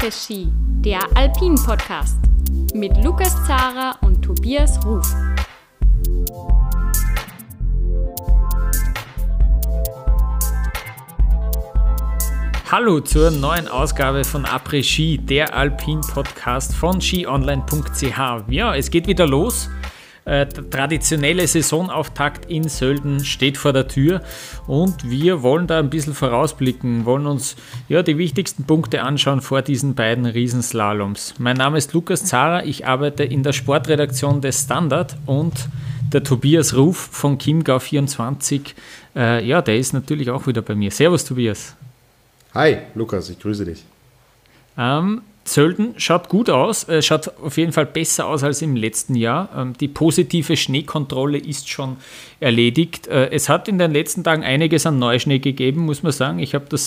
Après-Ski, der Alpin-Podcast mit Lukas Zara und Tobias Ruf. Hallo zur neuen Ausgabe von Après-Ski, der Alpin-Podcast von skionline.ch. Ja, es geht wieder los. Der traditionelle Saisonauftakt in Sölden steht vor der Tür und wir wollen da ein bisschen vorausblicken, wollen uns die wichtigsten Punkte anschauen vor diesen beiden Riesenslaloms. Mein Name ist Lukas Zara, ich arbeite in der Sportredaktion des Standard und der Tobias Ruf von Chiemgau24, der ist natürlich auch wieder bei mir. Servus Tobias. Hi Lukas, ich grüße dich. Sölden schaut gut aus, schaut auf jeden Fall besser aus als im letzten Jahr. Die positive Schneekontrolle ist schon erledigt. Es hat in den letzten Tagen einiges an Neuschnee gegeben, muss man sagen. Ich habe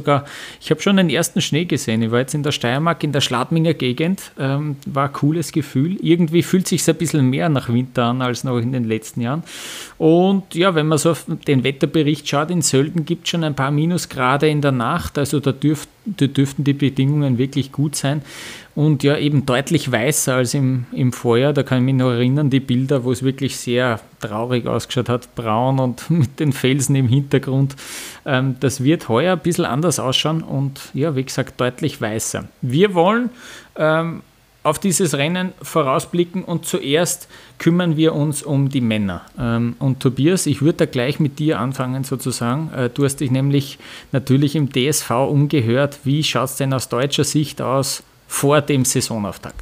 schon den ersten Schnee gesehen. Ich war jetzt in der Steiermark, in der Schladminger Gegend. War ein cooles Gefühl. Irgendwie fühlt es sich ein bisschen mehr nach Winter an als noch in den letzten Jahren. Und ja, wenn man so auf den Wetterbericht schaut, in Sölden gibt es schon ein paar Minusgrade in der Nacht. Also da dürften die Bedingungen wirklich gut sein. Und ja, eben deutlich weißer als im Vorjahr. Da kann ich mich noch erinnern, die Bilder, wo es wirklich sehr traurig ausgeschaut hat, braun und mit den Felsen im Hintergrund. Das wird heuer ein bisschen anders ausschauen und ja, wie gesagt, deutlich weißer. Wir wollen auf dieses Rennen vorausblicken und zuerst kümmern wir uns um die Männer. Und Tobias, ich würde da gleich mit dir anfangen sozusagen. Du hast dich nämlich natürlich im DSV umgehört. Wie schaut es denn aus deutscher Sicht aus vor dem Saisonauftakt?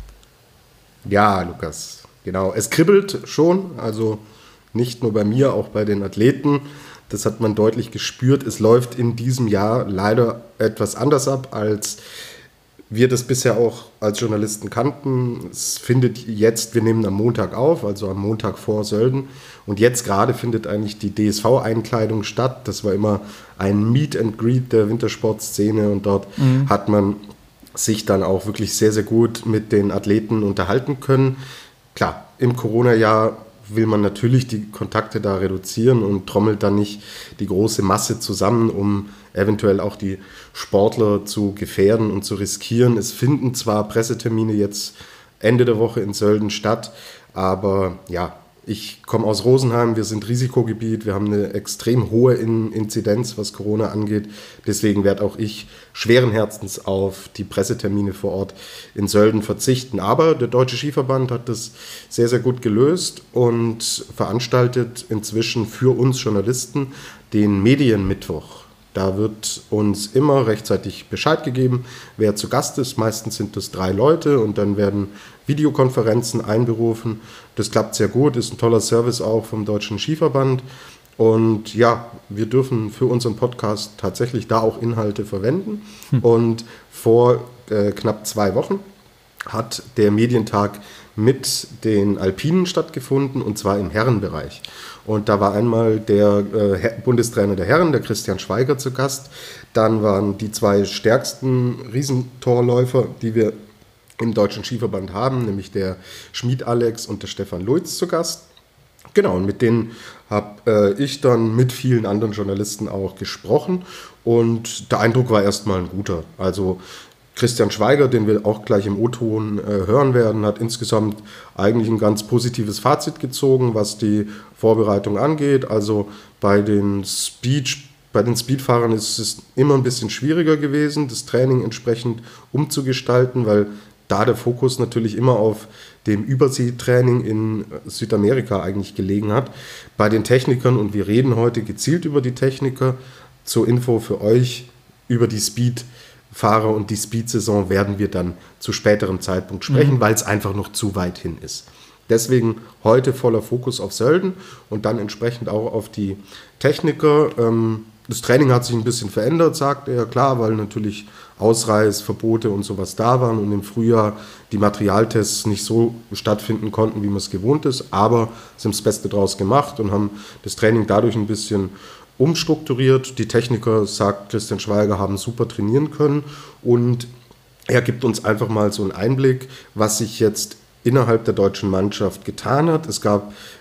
Ja, Lukas, genau. Es kribbelt schon, also nicht nur bei mir, auch bei den Athleten. Das hat man deutlich gespürt. Es läuft in diesem Jahr leider etwas anders ab, als wir das bisher auch als Journalisten kannten. Es findet jetzt, wir nehmen am Montag auf, also am Montag vor Sölden. Und jetzt gerade findet eigentlich die DSV-Einkleidung statt. Das war immer ein Meet and Greet der Wintersportszene und dort hat man sich dann auch wirklich sehr, sehr gut mit den Athleten unterhalten können. Klar, im Corona-Jahr will man natürlich die Kontakte da reduzieren und trommelt dann nicht die große Masse zusammen, um eventuell auch die Sportler zu gefährden und zu riskieren. Es finden zwar Pressetermine jetzt Ende der Woche in Sölden statt, aber ja, ich komme aus Rosenheim, wir sind Risikogebiet, wir haben eine extrem hohe Inzidenz, was Corona angeht. Deswegen werde auch ich schweren Herzens auf die Pressetermine vor Ort in Sölden verzichten. Aber der Deutsche Skiverband hat das sehr, sehr gut gelöst und veranstaltet inzwischen für uns Journalisten den Medienmittwoch. Da wird uns immer rechtzeitig Bescheid gegeben, wer zu Gast ist. Meistens sind das 3 Leute und dann werden Videokonferenzen einberufen. Das klappt sehr gut, ist ein toller Service auch vom Deutschen Skiverband. Und ja, wir dürfen für unseren Podcast tatsächlich da auch Inhalte verwenden. Und vor knapp 2 Wochen hat der Medientag mit den Alpinen stattgefunden und zwar im Herrenbereich. Und da war einmal der Bundestrainer der Herren, der Christian Schwaiger, zu Gast. Dann waren die 2 stärksten Riesentorläufer, die wir im Deutschen Skiverband haben, nämlich der Schmid Alex und der Stefan Luiz zu Gast. Genau, und mit denen habe ich dann mit vielen anderen Journalisten auch gesprochen. Und der Eindruck war erstmal ein guter. Also Christian Schwaiger, den wir auch gleich im O-Ton hören werden, hat insgesamt eigentlich ein ganz positives Fazit gezogen, was die Vorbereitung angeht. Also bei den Speedfahrern ist es immer ein bisschen schwieriger gewesen, das Training entsprechend umzugestalten, weil da der Fokus natürlich immer auf dem Überseetraining in Südamerika eigentlich gelegen hat. Bei den Technikern, und wir reden heute gezielt über die Techniker, zur Info für euch über die Speedfahrer und die Speed-Saison werden wir dann zu späterem Zeitpunkt sprechen, weil es einfach noch zu weit hin ist. Deswegen heute voller Fokus auf Sölden und dann entsprechend auch auf die Techniker. Das Training hat sich ein bisschen verändert, sagt er, klar, weil natürlich Ausreißverbote und sowas da waren und im Frühjahr die Materialtests nicht so stattfinden konnten, wie man es gewohnt ist, aber sie haben das Beste draus gemacht und haben das Training dadurch ein bisschen umstrukturiert. Die Techniker, sagt Christian Schwaiger, haben super trainieren können und er gibt uns einfach mal so einen Einblick, was sich jetzt innerhalb der deutschen Mannschaft getan hat. Es gab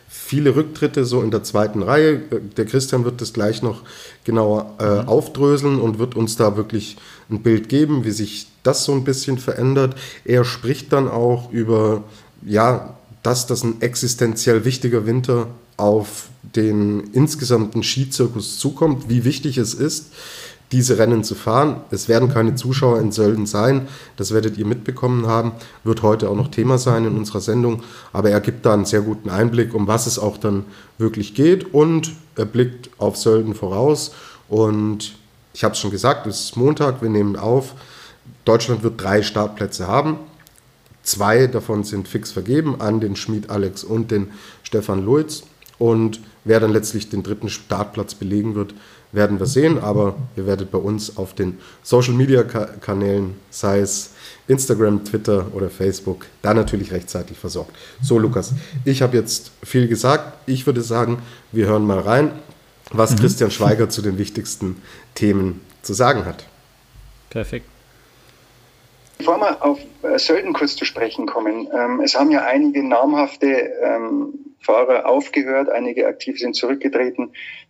viele Rücktritte so in der zweiten Reihe. Der Christian wird das gleich noch genauer aufdröseln und wird uns da wirklich ein Bild geben, wie sich das so ein bisschen verändert. Er spricht dann auch über, dass das ein existenziell wichtiger Winter auf den insgesamten Skizirkus zukommt, wie wichtig es ist, diese Rennen zu fahren. Es werden keine Zuschauer in Sölden sein, das werdet ihr mitbekommen haben, wird heute auch noch Thema sein in unserer Sendung, aber er gibt da einen sehr guten Einblick, um was es auch dann wirklich geht, und er blickt auf Sölden voraus. Und ich habe es schon gesagt, es ist Montag, wir nehmen auf, Deutschland wird 3 Startplätze haben, 2 davon sind fix vergeben an den Schmid Alex und den Stefan Luiz, und wer dann letztlich den 3. Startplatz belegen wird, werden wir sehen, aber ihr werdet bei uns auf den Social-Media-Kanälen, sei es Instagram, Twitter oder Facebook, da natürlich rechtzeitig versorgt. So, Lukas, ich habe jetzt viel gesagt. Ich würde sagen, wir hören mal rein, was Christian Schweiger zu den wichtigsten Themen zu sagen hat. Perfekt. Bevor wir auf Sölden kurz zu sprechen kommen, es haben ja einige namhafte Fahrer aufgehört, einige Aktive sind zurückgetreten.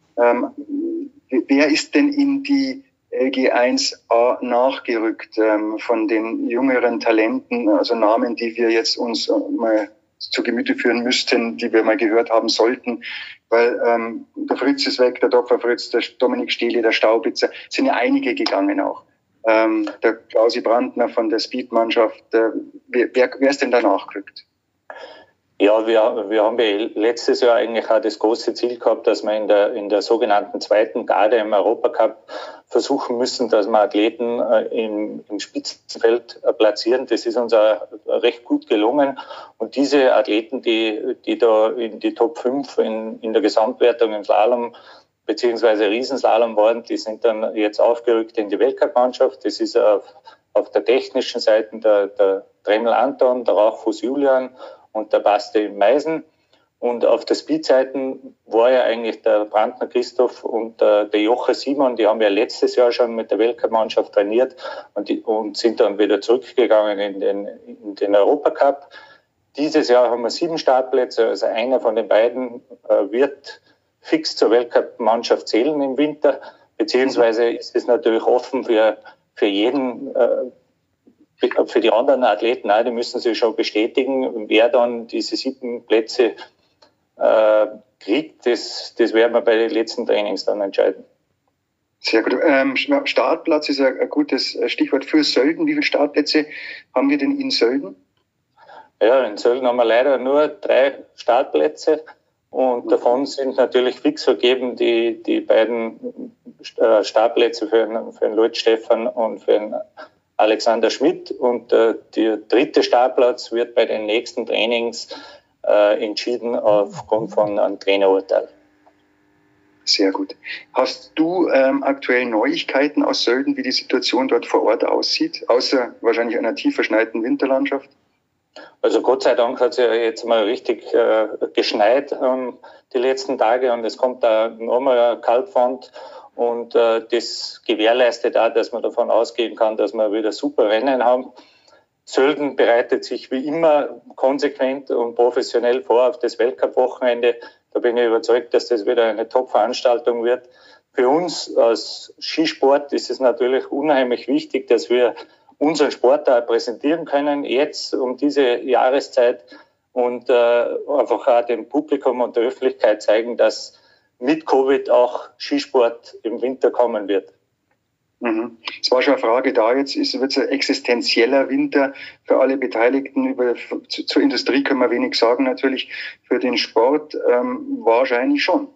Wer ist denn in die LG1A nachgerückt von den jüngeren Talenten, also Namen, die wir jetzt uns mal zu Gemüte führen müssten, die wir mal gehört haben sollten, weil der Fritz ist weg, der Dopfer Fritz, der Dominik Stehle, der Staubitzer, sind ja einige gegangen auch. Der Klausi Brandner von der Speed-Mannschaft, wer ist denn da nachgerückt? Ja, wir haben ja letztes Jahr eigentlich auch das große Ziel gehabt, dass wir in der sogenannten zweiten Garde im Europacup versuchen müssen, dass wir Athleten im Spitzenfeld platzieren. Das ist uns auch recht gut gelungen. Und diese Athleten, die da in die Top 5 in der Gesamtwertung im Slalom beziehungsweise Riesenslalom waren, die sind dann jetzt aufgerückt in die Weltcup-Mannschaft. Das ist auf der technischen Seite der Dremel Anton, der Rauchfuß Julian und der Basti Meisen. Und auf der Speed-Seiten war ja eigentlich der Brandner Christoph und der Joche Simon, die haben ja letztes Jahr schon mit der Weltcup-Mannschaft trainiert und sind dann wieder zurückgegangen in den Europacup. Dieses Jahr haben wir 7 Startplätze, also einer von den beiden wird fix zur Weltcup-Mannschaft zählen im Winter, beziehungsweise ist es natürlich offen für jeden, für die anderen Athleten, die müssen sich schon bestätigen. Wer dann diese 7 Plätze kriegt, das werden wir bei den letzten Trainings dann entscheiden. Sehr gut. Startplatz ist ein gutes Stichwort für Sölden. Wie viele Startplätze haben wir denn in Sölden? Ja, in Sölden haben wir leider nur 3 Startplätze. Und davon sind natürlich fix vergeben die beiden Startplätze für den Lloyd Stephan und für den Alexander Schmid. Und der 3. Startplatz wird bei den nächsten Trainings entschieden aufgrund von einem Trainerurteil. Sehr gut. Hast du aktuell Neuigkeiten aus Sölden, wie die Situation dort vor Ort aussieht, außer wahrscheinlich einer tief verschneiten Winterlandschaft? Also Gott sei Dank hat es ja jetzt mal richtig geschneit die letzten Tage und es kommt da nochmal eine Kaltfront und das gewährleistet auch, dass man davon ausgehen kann, dass wir wieder super Rennen haben. Sölden bereitet sich wie immer konsequent und professionell vor auf das Weltcup-Wochenende. Da bin ich überzeugt, dass das wieder eine Top-Veranstaltung wird. Für uns als Skisport ist es natürlich unheimlich wichtig, dass wir unseren Sport da präsentieren können, jetzt um diese Jahreszeit und einfach auch dem Publikum und der Öffentlichkeit zeigen, dass mit Covid auch Skisport im Winter kommen wird. Es war schon eine Frage da, jetzt wird es ein existenzieller Winter für alle Beteiligten. Zur Industrie können wir wenig sagen natürlich, für den Sport wahrscheinlich schon.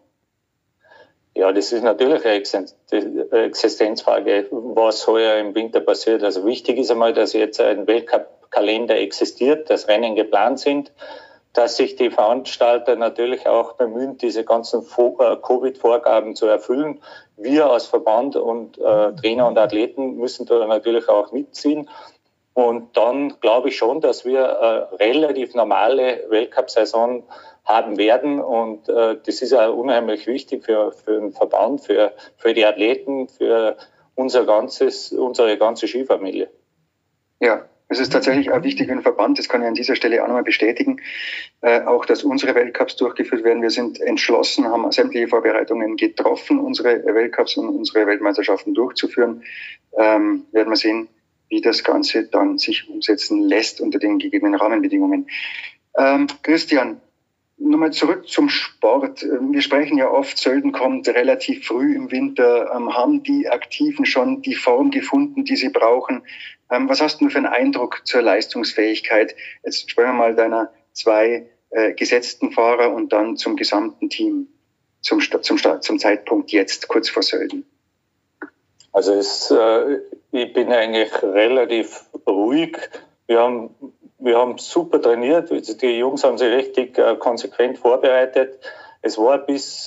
Ja, das ist natürlich eine Existenzfrage, was heuer im Winter passiert. Also wichtig ist einmal, dass jetzt ein Weltcup-Kalender existiert, dass Rennen geplant sind, dass sich die Veranstalter natürlich auch bemühen, diese ganzen Covid-Vorgaben zu erfüllen. Wir als Verband und Trainer und Athleten müssen da natürlich auch mitziehen. Und dann glaube ich schon, dass wir eine relativ normale Weltcup-Saison haben werden. Und das ist auch unheimlich wichtig für den Verband, für die Athleten, für unsere ganze Skifamilie. Ja, Es ist tatsächlich auch wichtig für den Verband, das kann ich an dieser Stelle auch nochmal bestätigen, auch dass unsere Weltcups durchgeführt werden. Wir sind entschlossen, haben sämtliche Vorbereitungen getroffen, unsere Weltcups und unsere Weltmeisterschaften durchzuführen. Werden wir sehen, wie das Ganze dann sich umsetzen lässt unter den gegebenen Rahmenbedingungen. Christian, nochmal zurück zum Sport. Wir sprechen ja oft, Sölden kommt relativ früh im Winter. Haben die Aktiven schon die Form gefunden, die sie brauchen? Was hast du für einen Eindruck zur Leistungsfähigkeit? Jetzt sprechen wir mal deiner 2 gesetzten Fahrer und dann zum gesamten Team, zum Zeitpunkt jetzt, kurz vor Sölden. Also ich bin eigentlich relativ ruhig. Wir haben super trainiert. Die Jungs haben sich richtig konsequent vorbereitet. Es war bis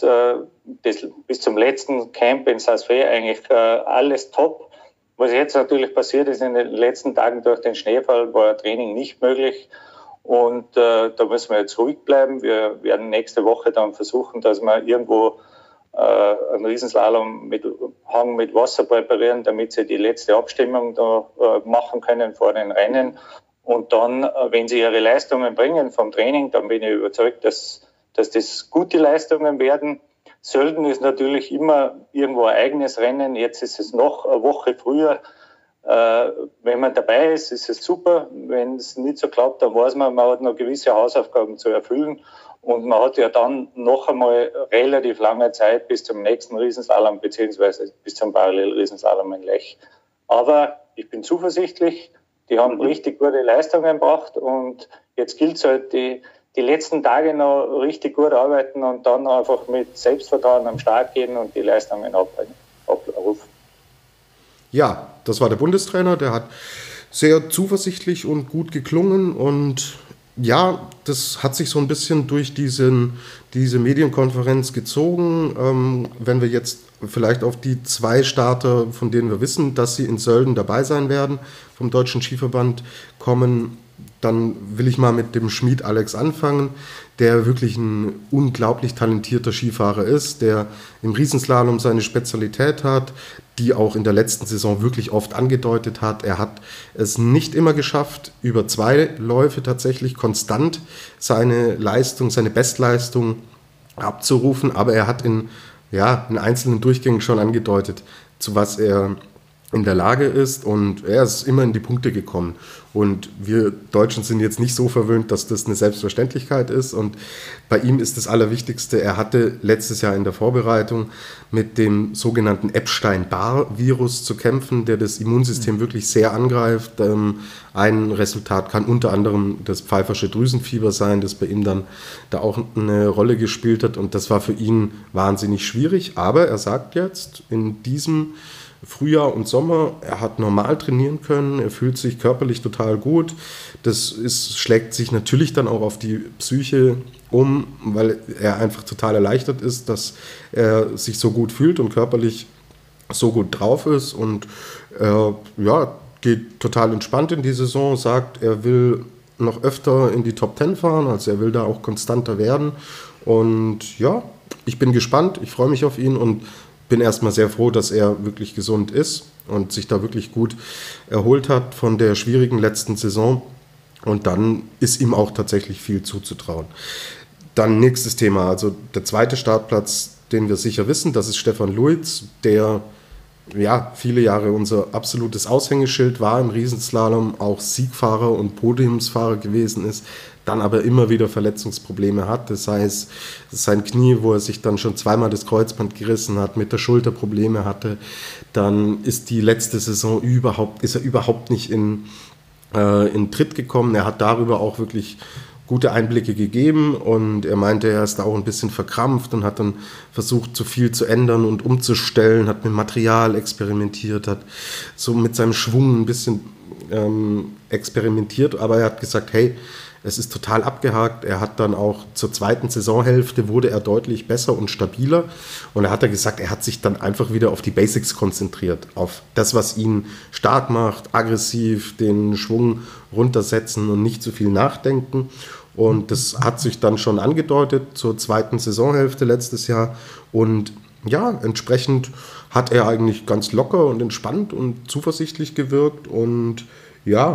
zum letzten Camp in Saas-Fee eigentlich alles top. Was jetzt natürlich passiert ist, in den letzten Tagen durch den Schneefall war Training nicht möglich. Und da müssen wir jetzt ruhig bleiben. Wir werden nächste Woche dann versuchen, dass wir irgendwo einen Riesenslalom mit Hang mit Wasser präparieren, damit sie die letzte Abstimmung da machen können vor den Rennen. Und dann, wenn sie ihre Leistungen bringen vom Training, dann bin ich überzeugt, dass das gute Leistungen werden. Sölden ist natürlich immer irgendwo ein eigenes Rennen. Jetzt ist es noch eine Woche früher. Wenn man dabei ist, ist es super. Wenn es nicht so klappt, dann weiß man hat noch gewisse Hausaufgaben zu erfüllen. Und man hat ja dann noch einmal relativ lange Zeit bis zum nächsten Riesenslalom beziehungsweise bis zum Parallel-Riesenslalom in Lech. Aber ich bin zuversichtlich. Die haben richtig gute Leistungen gebracht und jetzt gilt es halt, die letzten Tage noch richtig gut arbeiten und dann einfach mit Selbstvertrauen am Start gehen und die Leistungen abrufen. Ja, das war der Bundestrainer, der hat sehr zuversichtlich und gut geklungen und ja, das hat sich so ein bisschen durch diese Medienkonferenz gezogen. Wenn wir jetzt vielleicht auf die 2 Starter, von denen wir wissen, dass sie in Sölden dabei sein werden, vom Deutschen Skiverband kommen, dann will ich mal mit dem Schmied Alex anfangen, der wirklich ein unglaublich talentierter Skifahrer ist, der im Riesenslalom seine Spezialität hat, die auch in der letzten Saison wirklich oft angedeutet hat. Er hat es nicht immer geschafft, über 2 Läufe tatsächlich konstant seine Leistung, seine Bestleistung abzurufen, aber er hat in einzelnen Durchgängen schon angedeutet, zu was er in der Lage ist und er ist immer in die Punkte gekommen. Und wir Deutschen sind jetzt nicht so verwöhnt, dass das eine Selbstverständlichkeit ist und bei ihm ist das Allerwichtigste, er hatte letztes Jahr in der Vorbereitung mit dem sogenannten Epstein-Barr-Virus zu kämpfen, der das Immunsystem wirklich sehr angreift. Ein Resultat kann unter anderem das Pfeiffersche Drüsenfieber sein, das bei ihm dann da auch eine Rolle gespielt hat und das war für ihn wahnsinnig schwierig, aber er sagt jetzt in diesem Frühjahr und Sommer, er hat normal trainieren können, er fühlt sich körperlich total gut. Das schlägt sich natürlich dann auch auf die Psyche um, weil er einfach total erleichtert ist, dass er sich so gut fühlt und körperlich so gut drauf ist und geht total entspannt in die Saison, sagt, er will noch öfter in die Top 10 fahren, also er will da auch konstanter werden und ja, ich bin gespannt, ich freue mich auf ihn und bin erstmal sehr froh, dass er wirklich gesund ist und sich da wirklich gut erholt hat von der schwierigen letzten Saison. Und dann ist ihm auch tatsächlich viel zuzutrauen. Dann nächstes Thema, also der 2. Startplatz, den wir sicher wissen, das ist Stefan Luiz, der viele Jahre unser absolutes Aushängeschild war im Riesenslalom, auch Siegfahrer und Podiumsfahrer gewesen ist, dann aber immer wieder Verletzungsprobleme hat, das heißt sein Knie, wo er sich dann schon 2-mal das Kreuzband gerissen hat, mit der Schulter Probleme hatte, dann ist die letzte Saison ist er überhaupt nicht in Tritt gekommen, er hat darüber auch wirklich gute Einblicke gegeben und er meinte, er ist da auch ein bisschen verkrampft und hat dann versucht, zu viel zu ändern und umzustellen, hat mit Material experimentiert, hat so mit seinem Schwung ein bisschen experimentiert, aber er hat gesagt, hey, es ist total abgehakt. Er hat dann auch zur 2. Saisonhälfte wurde er deutlich besser und stabiler. Und er hat gesagt, er hat sich dann einfach wieder auf die Basics konzentriert. Auf das, was ihn stark macht, aggressiv, den Schwung runtersetzen und nicht zu viel nachdenken. Und das hat sich dann schon angedeutet zur 2. Saisonhälfte letztes Jahr. Und ja, entsprechend hat er eigentlich ganz locker und entspannt und zuversichtlich gewirkt. Und ja,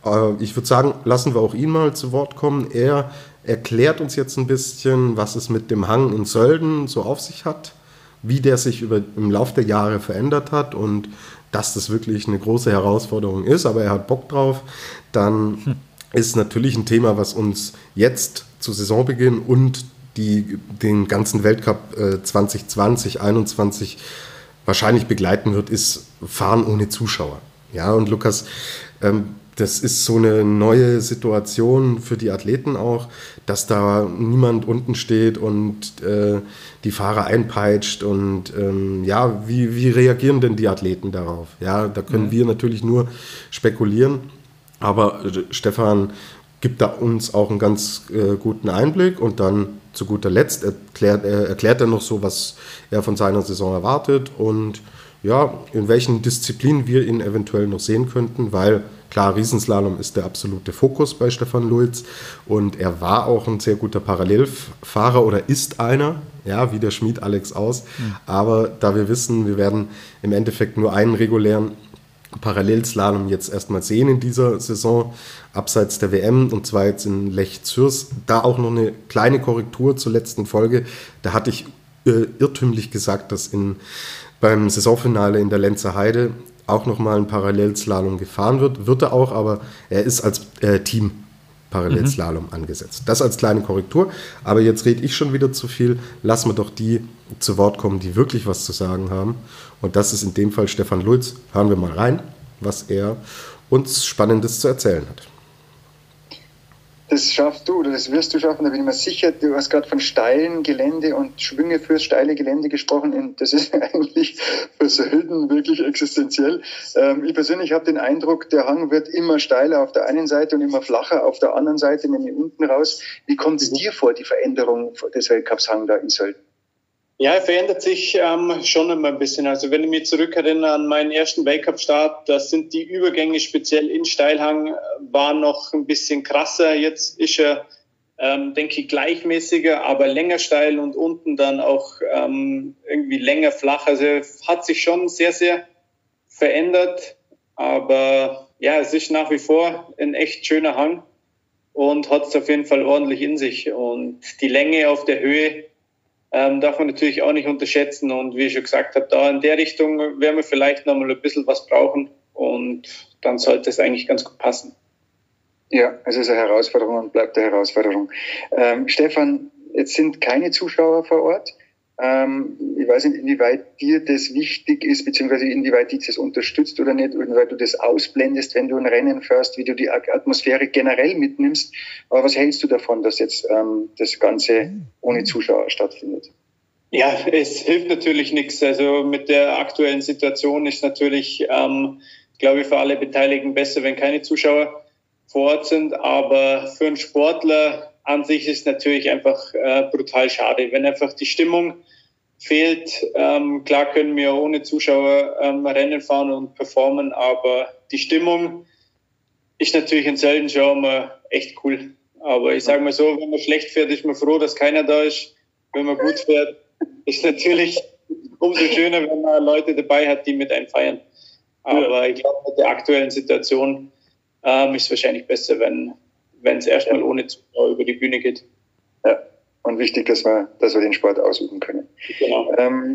ich würde sagen, lassen wir auch ihn mal zu Wort kommen. Er erklärt uns jetzt ein bisschen, was es mit dem Hang in Sölden so auf sich hat, wie der sich im Laufe der Jahre verändert hat und dass das wirklich eine große Herausforderung ist, aber er hat Bock drauf. Dann ist natürlich ein Thema, was uns jetzt zu Saisonbeginn und den ganzen Weltcup 2020, 2021 wahrscheinlich begleiten wird, ist Fahren ohne Zuschauer. Ja, und Lukas, das ist so eine neue Situation für die Athleten auch, dass da niemand unten steht und die Fahrer einpeitscht und wie reagieren denn die Athleten darauf? Ja, da können wir natürlich nur spekulieren, aber Stefan gibt da uns auch einen ganz guten Einblick und dann zu guter Letzt erklärt er noch so, was er von seiner Saison erwartet und ja, in welchen Disziplinen wir ihn eventuell noch sehen könnten, weil klar, Riesenslalom ist der absolute Fokus bei Stefan Lulz und er war auch ein sehr guter Parallelfahrer oder ist einer, ja, wie der Schmied Alex Aus, aber da wir wissen, wir werden im Endeffekt nur einen regulären Parallelslalom jetzt erstmal sehen in dieser Saison, abseits der WM und zwar jetzt in Lech Zürs, da auch noch eine kleine Korrektur zur letzten Folge, da hatte ich irrtümlich gesagt, dass beim Saisonfinale in der Lenzer Heide auch nochmal ein Parallelslalom gefahren wird er auch, aber er ist als Team-Parallelslalom angesetzt. Das als kleine Korrektur, aber jetzt rede ich schon wieder zu viel. Lassen wir doch die zu Wort kommen, die wirklich was zu sagen haben. Und das ist in dem Fall Stefan Lulz. Hören wir mal rein, was er uns Spannendes zu erzählen hat. Das schaffst du oder das wirst du schaffen, da bin ich mir sicher. Du hast gerade von steilen Gelände und Schwünge fürs steile Gelände gesprochen. Das ist eigentlich für Sölden wirklich existenziell. Ich persönlich habe den Eindruck, der Hang wird immer steiler auf der einen Seite und immer flacher auf der anderen Seite, nämlich unten raus. Wie kommt es dir vor, die Veränderung des Weltcups-Hang da in Sölden? Ja, er verändert sich schon immer ein bisschen. Also wenn ich mich zurückerinnere an meinen ersten Weltcup-Start, da sind die Übergänge speziell in Steilhang waren noch ein bisschen krasser. Jetzt ist er, denke ich, gleichmäßiger, aber länger steil und unten dann auch irgendwie länger flach. Also hat sich schon sehr, sehr verändert. Aber ja, es ist nach wie vor ein echt schöner Hang und hat es auf jeden Fall ordentlich in sich. Und die Länge auf der Höhe darf man natürlich auch nicht unterschätzen. Und wie ich schon gesagt habe, da in der Richtung werden wir vielleicht noch mal ein bisschen was brauchen. Und dann sollte es eigentlich ganz gut passen. Ja, es ist eine Herausforderung und bleibt eine Herausforderung. Stefan, jetzt sind keine Zuschauer vor Ort. Ich weiß nicht, inwieweit dir das wichtig ist, beziehungsweise inwieweit dich das unterstützt oder nicht, inwieweit du das ausblendest, wenn du ein Rennen fährst, wie du die Atmosphäre generell mitnimmst. Aber was hältst du davon, dass jetzt das Ganze ohne Zuschauer stattfindet? Ja, es hilft natürlich nichts. Also mit der aktuellen Situation ist natürlich, glaube ich, für alle Beteiligten besser, wenn keine Zuschauer vor Ort sind. Aber für einen Sportler an sich ist natürlich einfach brutal schade, wenn einfach die Stimmung fehlt. Klar können wir ohne Zuschauer Rennen fahren und performen, aber die Stimmung ist natürlich in Sölden schon mal echt cool. Aber ich sage mal so, wenn man schlecht fährt, ist man froh, dass keiner da ist. Wenn man gut fährt, ist natürlich umso schöner, wenn man Leute dabei hat, die mit einem feiern. Aber ich glaube, mit der aktuellen Situation ist es wahrscheinlich besser, wenn es erstmal ohne Zuschauer über die Bühne geht. Ja, und wichtig, dass wir den Sport ausüben können. Genau.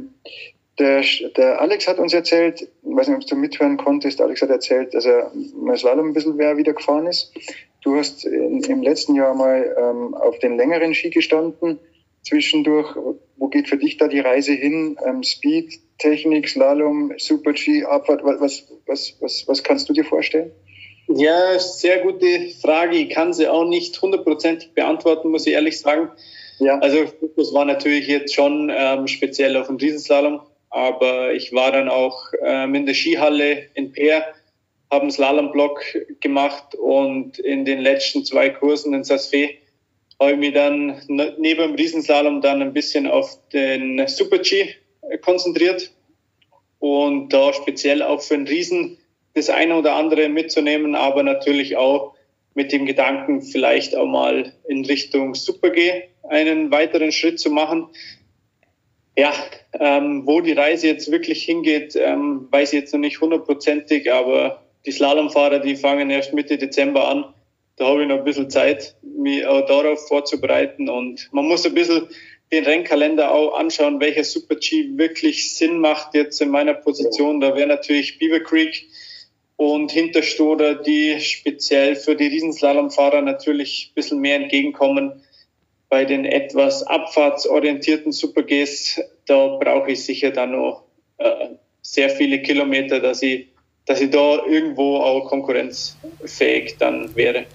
Der Alex hat uns erzählt, ich weiß nicht, ob du mithören konntest, Alex hat erzählt, dass er mal Slalom ein bisschen wieder gefahren ist. Du hast im letzten Jahr mal auf den längeren Ski gestanden, zwischendurch. Wo geht für dich da die Reise hin? Speed, Technik, Slalom, Super-G, Abfahrt, was kannst du dir vorstellen? Ja, sehr gute Frage. Ich kann sie auch nicht hundertprozentig beantworten, muss ich ehrlich sagen. Ja. Also Fokus war natürlich jetzt schon speziell auf den Riesenslalom, aber ich war dann auch in der Skihalle in Peer, habe einen Slalomblock gemacht und in den letzten 2 Kursen in Saas-Fee habe ich mich dann neben dem Riesenslalom dann ein bisschen auf den Super-G konzentriert und da speziell auch für den Riesen das eine oder andere mitzunehmen, aber natürlich auch mit dem Gedanken, vielleicht auch mal in Richtung Super-G einen weiteren Schritt zu machen. Ja, wo die Reise jetzt wirklich hingeht, weiß ich jetzt noch nicht hundertprozentig, aber die Slalomfahrer, die fangen erst Mitte Dezember an. Da habe ich noch ein bisschen Zeit, mich auch darauf vorzubereiten. Und man muss ein bisschen den Rennkalender auch anschauen, welcher Super-G wirklich Sinn macht jetzt in meiner Position. Da wäre natürlich Beaver Creek und Hinterstoder, die speziell für die Riesenslalomfahrer natürlich ein bisschen mehr entgegenkommen. Bei den etwas abfahrtsorientierten Super-Gs, da brauche ich sicher dann noch sehr viele Kilometer, dass ich da irgendwo auch konkurrenzfähig dann wäre.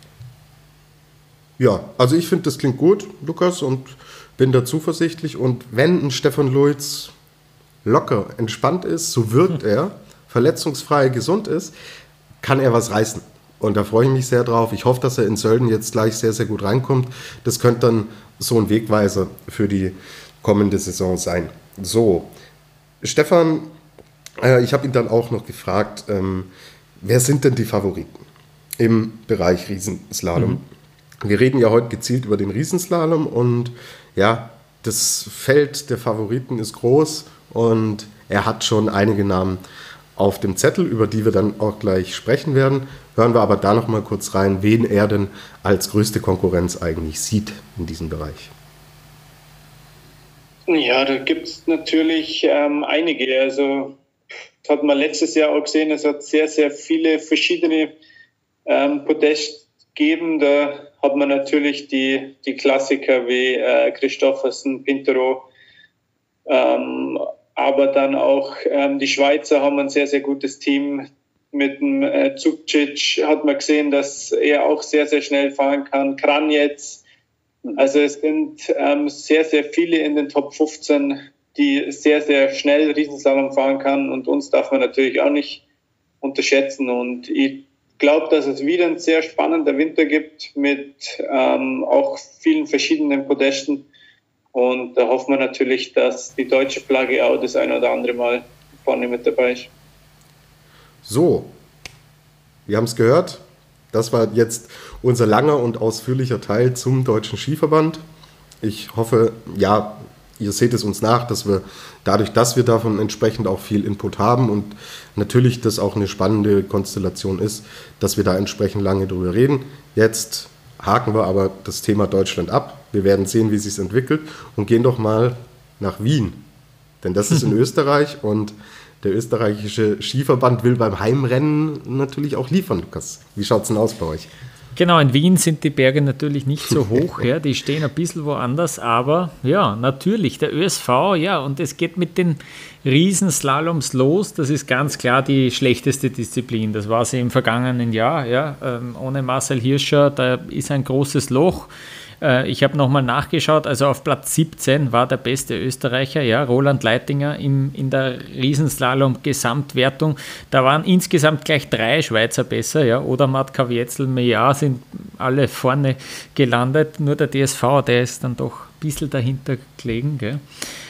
Ja, also ich finde, das klingt gut, Lukas, und bin da zuversichtlich. Und wenn ein Stefan Luiz locker, entspannt ist, so wirkt er, verletzungsfrei, gesund ist, kann er was reißen. Und da freue ich mich sehr drauf. Ich hoffe, dass er in Sölden jetzt gleich sehr, sehr gut reinkommt. Das könnte dann so ein Wegweiser für die kommende Saison sein. So, Stefan, ich habe ihn dann auch noch gefragt, wer sind denn die Favoriten im Bereich Riesenslalom? Wir reden ja heute gezielt über den Riesenslalom und ja, das Feld der Favoriten ist groß und er hat schon einige Namen auf dem Zettel, über die wir dann auch gleich sprechen werden. Hören wir aber da noch mal kurz rein, wen er denn als größte Konkurrenz eigentlich sieht in diesem Bereich. Ja, da gibt es natürlich einige. Also das hat man letztes Jahr auch gesehen, es hat sehr, sehr viele verschiedene Podeste gegeben. Da hat man natürlich die Klassiker wie Christoffersen, Pintero, aber dann auch die Schweizer haben ein sehr, sehr gutes Team. Mit dem Zubcic hat man gesehen, dass er auch sehr, sehr schnell fahren kann. Kranjec. Also es sind sehr, sehr viele in den Top 15, die sehr, sehr schnell Riesenslalom fahren kann. Und uns darf man natürlich auch nicht unterschätzen. Und ich glaube, dass es wieder ein sehr spannender Winter gibt mit auch vielen verschiedenen Podesten. Und da hoffen wir natürlich, dass die deutsche Flagge auch das ein oder andere Mal vorne mit dabei ist. So, wir haben es gehört. Das war jetzt unser langer und ausführlicher Teil zum Deutschen Skiverband. Ich hoffe, ja, ihr seht es uns nach, dass wir dadurch, dass wir davon entsprechend auch viel Input haben und natürlich das auch eine spannende Konstellation ist, dass wir da entsprechend lange drüber reden. Jetzt haken wir aber das Thema Deutschland ab. Wir werden sehen, wie es sich entwickelt und gehen doch mal nach Wien. Denn das ist in Österreich und der österreichische Skiverband will beim Heimrennen natürlich auch liefern, Lukas. Wie schaut es denn aus bei euch? Genau, in Wien sind die Berge natürlich nicht so hoch, ja, die stehen ein bisschen woanders, aber ja, natürlich, der ÖSV, ja, und es geht mit den Riesenslaloms los, das ist ganz klar die schlechteste Disziplin, das war sie im vergangenen Jahr, ja, ohne Marcel Hirscher, da ist ein großes Loch. Ich habe nochmal nachgeschaut, also auf Platz 17 war der beste Österreicher, ja, Roland Leitinger in der Riesenslalom-Gesamtwertung. Da waren insgesamt gleich 3 Schweizer besser, ja, Odermatt, Kavietzel, Meillard sind alle vorne gelandet, nur der DSV, der ist dann doch ein bisschen dahinter gelegen, gell.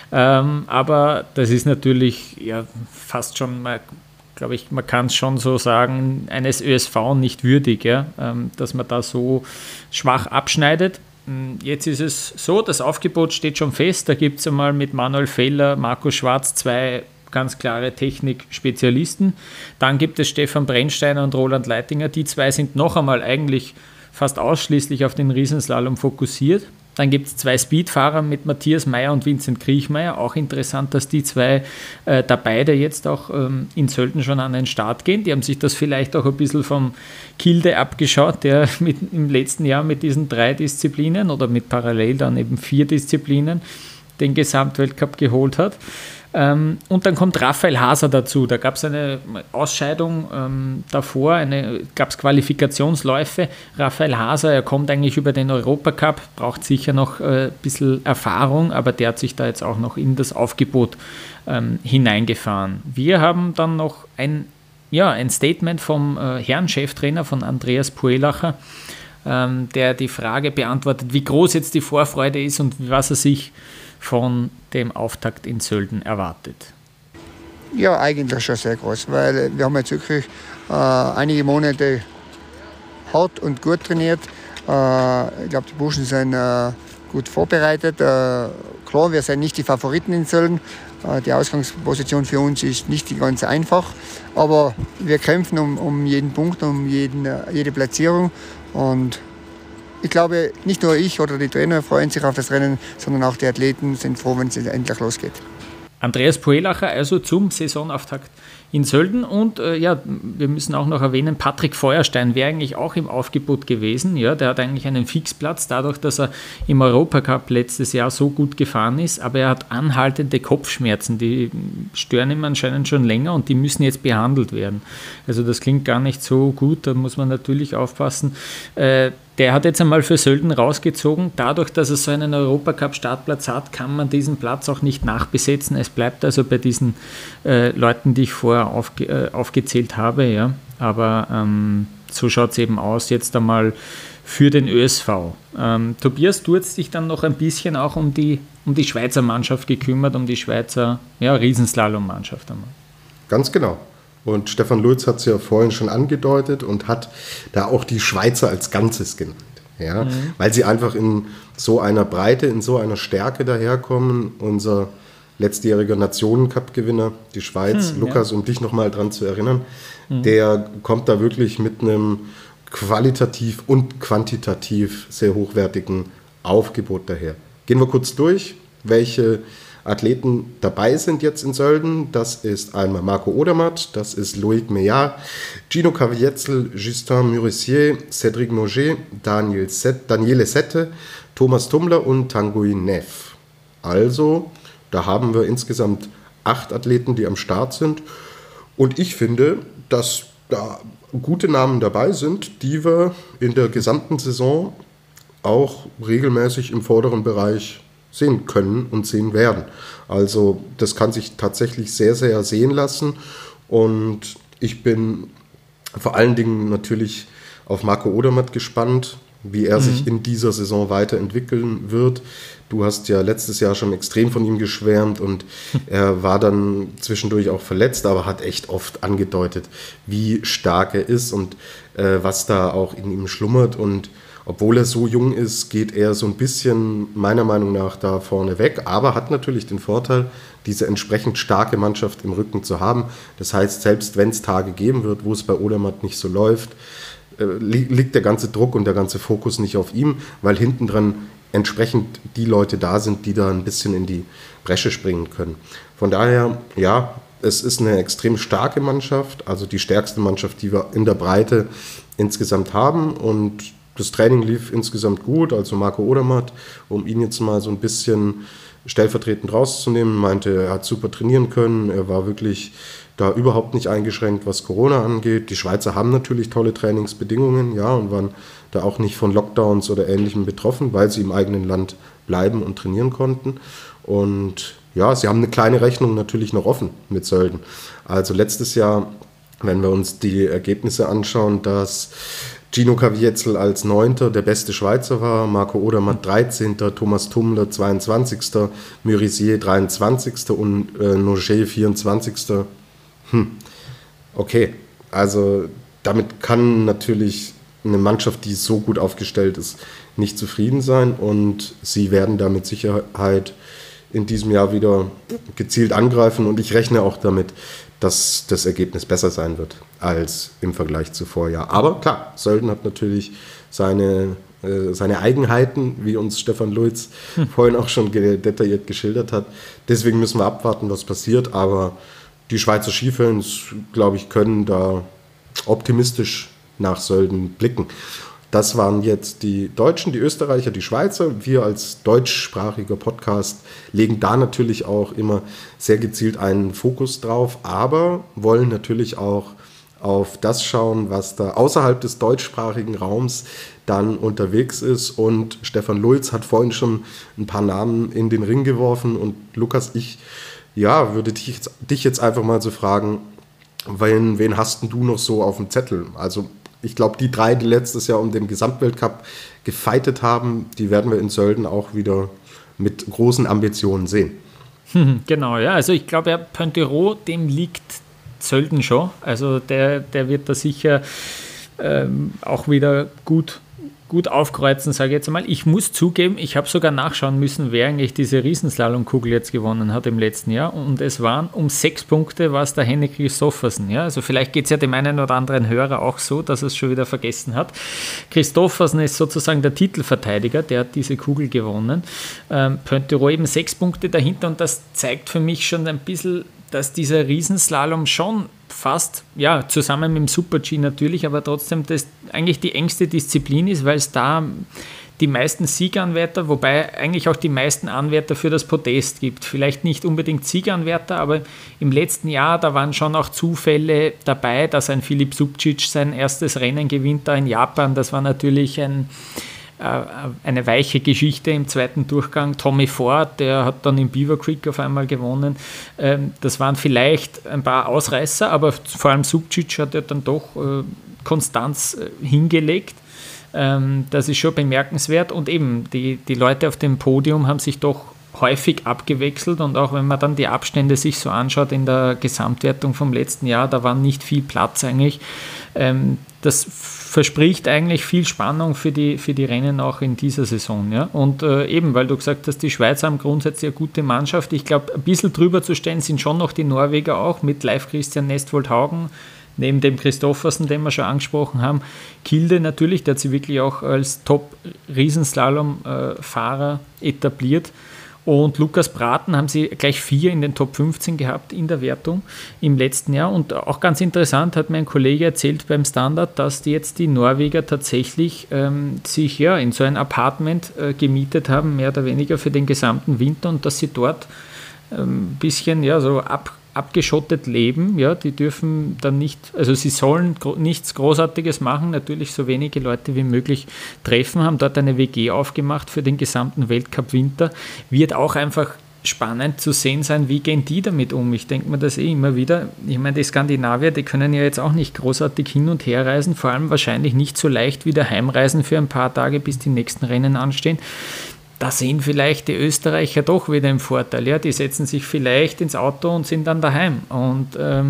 Aber das ist natürlich ja, fast schon mal, glaube ich, man kann es schon so sagen, eines ÖSV nicht würdig, ja, dass man da so schwach abschneidet. Jetzt ist es so, das Aufgebot steht schon fest, da gibt es einmal mit Manuel Feller, Markus Schwarz 2 ganz klare Technik-Spezialisten. Dann gibt es Stefan Brennsteiner und Roland Leitinger, die 2 sind noch einmal eigentlich fast ausschließlich auf den Riesenslalom fokussiert. Dann gibt es 2 Speedfahrer mit Matthias Meyer und Vincent Kriechmeier. Auch interessant, dass die 2 da beide jetzt auch in Sölden schon an den Start gehen. Die haben sich das vielleicht auch ein bisschen vom Kilde abgeschaut, der im letzten Jahr mit diesen 3 Disziplinen oder mit parallel dann eben 4 Disziplinen den Gesamtweltcup geholt hat. Und dann kommt Raphael Haser dazu. Da gab es eine Ausscheidung davor, gab es Qualifikationsläufe. Raphael Haser, er kommt eigentlich über den Europacup, braucht sicher noch ein bisschen Erfahrung, aber der hat sich da jetzt auch noch in das Aufgebot hineingefahren. Wir haben dann noch ein Statement vom Herren-Cheftrainer von Andreas Puelacher, der die Frage beantwortet, wie groß jetzt die Vorfreude ist und was er sich von dem Auftakt in Sölden erwartet. Ja, eigentlich schon sehr groß, weil wir haben jetzt wirklich einige Monate hart und gut trainiert. Ich glaube, die Burschen sind gut vorbereitet. Klar, wir sind nicht die Favoriten in Sölden, Die Ausgangsposition für uns ist nicht ganz einfach, aber wir kämpfen um jeden Punkt, um jede Platzierung. Und ich glaube, nicht nur ich oder die Trainer freuen sich auf das Rennen, sondern auch die Athleten sind froh, wenn es endlich losgeht. Andreas Poelacher also zum Saisonauftakt in Sölden und wir müssen auch noch erwähnen, Patrick Feuerstein wäre eigentlich auch im Aufgebot gewesen. Ja, der hat eigentlich einen Fixplatz, dadurch, dass er im Europacup letztes Jahr so gut gefahren ist, aber er hat anhaltende Kopfschmerzen, die stören ihm anscheinend schon länger und die müssen jetzt behandelt werden. Also das klingt gar nicht so gut, da muss man natürlich aufpassen. Der hat jetzt einmal für Sölden rausgezogen. Dadurch, dass er so einen Europacup-Startplatz hat, kann man diesen Platz auch nicht nachbesetzen. Es bleibt also bei diesen Leuten, die ich vorher aufgezählt habe. Ja. Aber so schaut es eben aus jetzt einmal für den ÖSV. Tobias, du hast dich dann noch ein bisschen auch um die Schweizer Mannschaft gekümmert, um die Schweizer Riesenslalom-Mannschaft einmal. Ganz genau. Und Stefan Lulz hat es ja vorhin schon angedeutet und hat da auch die Schweizer als Ganzes genannt. Ja? Weil sie einfach in so einer Breite, in so einer Stärke daherkommen. Unser letztjähriger Nationen-Cup-Gewinner, die Schweiz, Lukas, um dich nochmal dran zu erinnern, der kommt da wirklich mit einem qualitativ und quantitativ sehr hochwertigen Aufgebot daher. Gehen wir kurz durch, welche Athleten dabei sind jetzt in Sölden. Das ist einmal Marco Odermatt, das ist Loïc Meillard, Gino Caviezel, Justin Murissier, Cédric Noget, Daniele Sette, Thomas Tummler und Tanguy Neff. Also, da haben wir insgesamt 8 Athleten, die am Start sind. Und ich finde, dass da gute Namen dabei sind, die wir in der gesamten Saison auch regelmäßig im vorderen Bereich sehen können und sehen werden. Also das kann sich tatsächlich sehr, sehr sehen lassen und ich bin vor allen Dingen natürlich auf Marco Odermatt gespannt, wie er sich in dieser Saison weiterentwickeln wird. Du hast ja letztes Jahr schon extrem von ihm geschwärmt und er war dann zwischendurch auch verletzt, aber hat echt oft angedeutet, wie stark er ist und was da auch in ihm schlummert. Und obwohl er so jung ist, geht er so ein bisschen meiner Meinung nach da vorne weg, aber hat natürlich den Vorteil, diese entsprechend starke Mannschaft im Rücken zu haben. Das heißt, selbst wenn es Tage geben wird, wo es bei Odermatt nicht so läuft, liegt der ganze Druck und der ganze Fokus nicht auf ihm, weil hinten dran entsprechend die Leute da sind, die da ein bisschen in die Bresche springen können. Von daher, ja, es ist eine extrem starke Mannschaft, also die stärkste Mannschaft, die wir in der Breite insgesamt haben und das Training lief insgesamt gut, also Marco Odermatt, um ihn jetzt mal so ein bisschen stellvertretend rauszunehmen, meinte, er hat super trainieren können, er war wirklich da überhaupt nicht eingeschränkt, was Corona angeht. Die Schweizer haben natürlich tolle Trainingsbedingungen, ja, und waren da auch nicht von Lockdowns oder Ähnlichem betroffen, weil sie im eigenen Land bleiben und trainieren konnten. Und ja, sie haben eine kleine Rechnung natürlich noch offen mit Sölden. Also letztes Jahr, wenn wir uns die Ergebnisse anschauen, dass Gino Caviezel als 9. der beste Schweizer war, Marco Odermatt 13., Thomas Tummler 22., Murissier 23. und Noget 24. Okay, also damit kann natürlich eine Mannschaft, die so gut aufgestellt ist, nicht zufrieden sein und sie werden da mit Sicherheit in diesem Jahr wieder gezielt angreifen und ich rechne auch damit, dass das Ergebnis besser sein wird als im Vergleich zu Vorjahr. Aber klar, Sölden hat natürlich seine Eigenheiten, wie uns Stefan Lulz vorhin auch schon detailliert geschildert hat. Deswegen müssen wir abwarten, was passiert. Aber die Schweizer Skifans, glaube ich, können da optimistisch nach Sölden blicken. Das waren jetzt die Deutschen, die Österreicher, die Schweizer. Wir als deutschsprachiger Podcast legen da natürlich auch immer sehr gezielt einen Fokus drauf, aber wollen natürlich auch auf das schauen, was da außerhalb des deutschsprachigen Raums dann unterwegs ist. Und Stefan Lulz hat vorhin schon ein paar Namen in den Ring geworfen. Und Lukas, ich würde dich jetzt einfach mal so fragen, wen hast denn du noch so auf dem Zettel? Also ich glaube, die 3, die letztes Jahr um den Gesamtweltcup gefeitet haben, die werden wir in Sölden auch wieder mit großen Ambitionen sehen. Genau, ja. Also ich glaube, Pointerot, dem liegt Sölden schon. Also der wird da sicher auch wieder gut gut aufkreuzen, sage ich jetzt einmal. Ich muss zugeben, ich habe sogar nachschauen müssen, wer eigentlich diese Riesenslalomkugel jetzt gewonnen hat im letzten Jahr. Und es waren um 6 Punkte, war es der Henrik Kristoffersen. Ja? Also vielleicht geht es ja dem einen oder anderen Hörer auch so, dass er es schon wieder vergessen hat. Kristoffersen ist sozusagen der Titelverteidiger, der hat diese Kugel gewonnen. Pointerot eben 6 Punkte dahinter und das zeigt für mich schon ein bisschen, dass dieser Riesenslalom schon fast, ja, zusammen mit dem Super-G natürlich, aber trotzdem das eigentlich die engste Disziplin ist, weil es da die meisten Sieganwärter, wobei eigentlich auch die meisten Anwärter für das Podest gibt. Vielleicht nicht unbedingt Sieganwärter, aber im letzten Jahr, da waren schon auch Zufälle dabei, dass ein Filip Subcic sein erstes Rennen gewinnt da in Japan. Das war natürlich eine weiche Geschichte im zweiten Durchgang. Tommy Ford, der hat dann in Beaver Creek auf einmal gewonnen. Das waren vielleicht ein paar Ausreißer, aber vor allem Subcic hat ja dann doch Konstanz hingelegt. Das ist schon bemerkenswert und eben die Leute auf dem Podium haben sich doch häufig abgewechselt und auch wenn man dann die Abstände sich so anschaut in der Gesamtwertung vom letzten Jahr, da war nicht viel Platz eigentlich. Das verspricht eigentlich viel Spannung für die Rennen auch in dieser Saison. Ja? Und eben, weil du gesagt hast, die Schweizer haben grundsätzlich eine gute Mannschaft. Ich glaube, ein bisschen drüber zu stellen sind schon noch die Norweger auch mit Leif Christian Nestwold-Haugen, neben dem Christoffersen, den wir schon angesprochen haben. Kilde natürlich, der hat sich wirklich auch als Top-Riesenslalom-Fahrer etabliert. Und Lukas Braten haben sie gleich 4 in den Top 15 gehabt in der Wertung im letzten Jahr. Und auch ganz interessant hat mein Kollege erzählt beim Standard, dass die Norweger tatsächlich sich ja in so ein Apartment gemietet haben, mehr oder weniger für den gesamten Winter und dass sie dort ein bisschen ja, so abgeschottet leben. Ja, die dürfen dann nicht, also sie sollen nichts Großartiges machen, natürlich so wenige Leute wie möglich treffen, haben dort eine WG aufgemacht für den gesamten Weltcup-Winter. Wird auch einfach spannend zu sehen sein, wie gehen die damit um. Ich denke mir das immer wieder. Ich meine, die Skandinavier, die können ja jetzt auch nicht großartig hin und her reisen, vor allem wahrscheinlich nicht so leicht wieder heimreisen für ein paar Tage, bis die nächsten Rennen anstehen. Da sehen vielleicht die Österreicher doch wieder im Vorteil. Ja? Die setzen sich vielleicht ins Auto und sind dann daheim. Und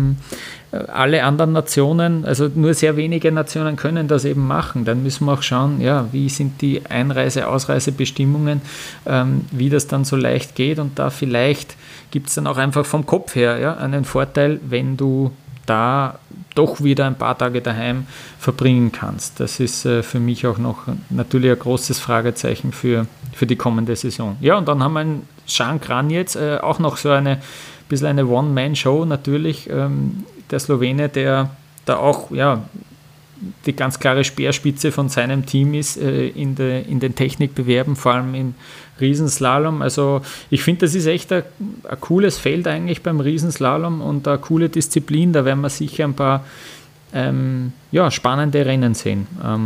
alle anderen Nationen, also nur sehr wenige Nationen können das eben machen. Dann müssen wir auch schauen, ja, wie sind die Einreise-Ausreisebestimmungen, wie das dann so leicht geht. Und da vielleicht gibt es dann auch einfach vom Kopf her ja, einen Vorteil, wenn du da doch wieder ein paar Tage daheim verbringen kannst. Das ist für mich auch noch natürlich ein großes Fragezeichen für die kommende Saison. Ja, und dann haben wir einen Jean Kran jetzt, auch noch so eine bisschen eine One-Man-Show natürlich, der Slowene, der da auch ja, die ganz klare Speerspitze von seinem Team ist in den Technikbewerben, vor allem im Riesenslalom. Also ich finde, das ist echt ein cooles Feld eigentlich beim Riesenslalom und eine coole Disziplin. Da werden wir sicher ein paar spannende Rennen sehen.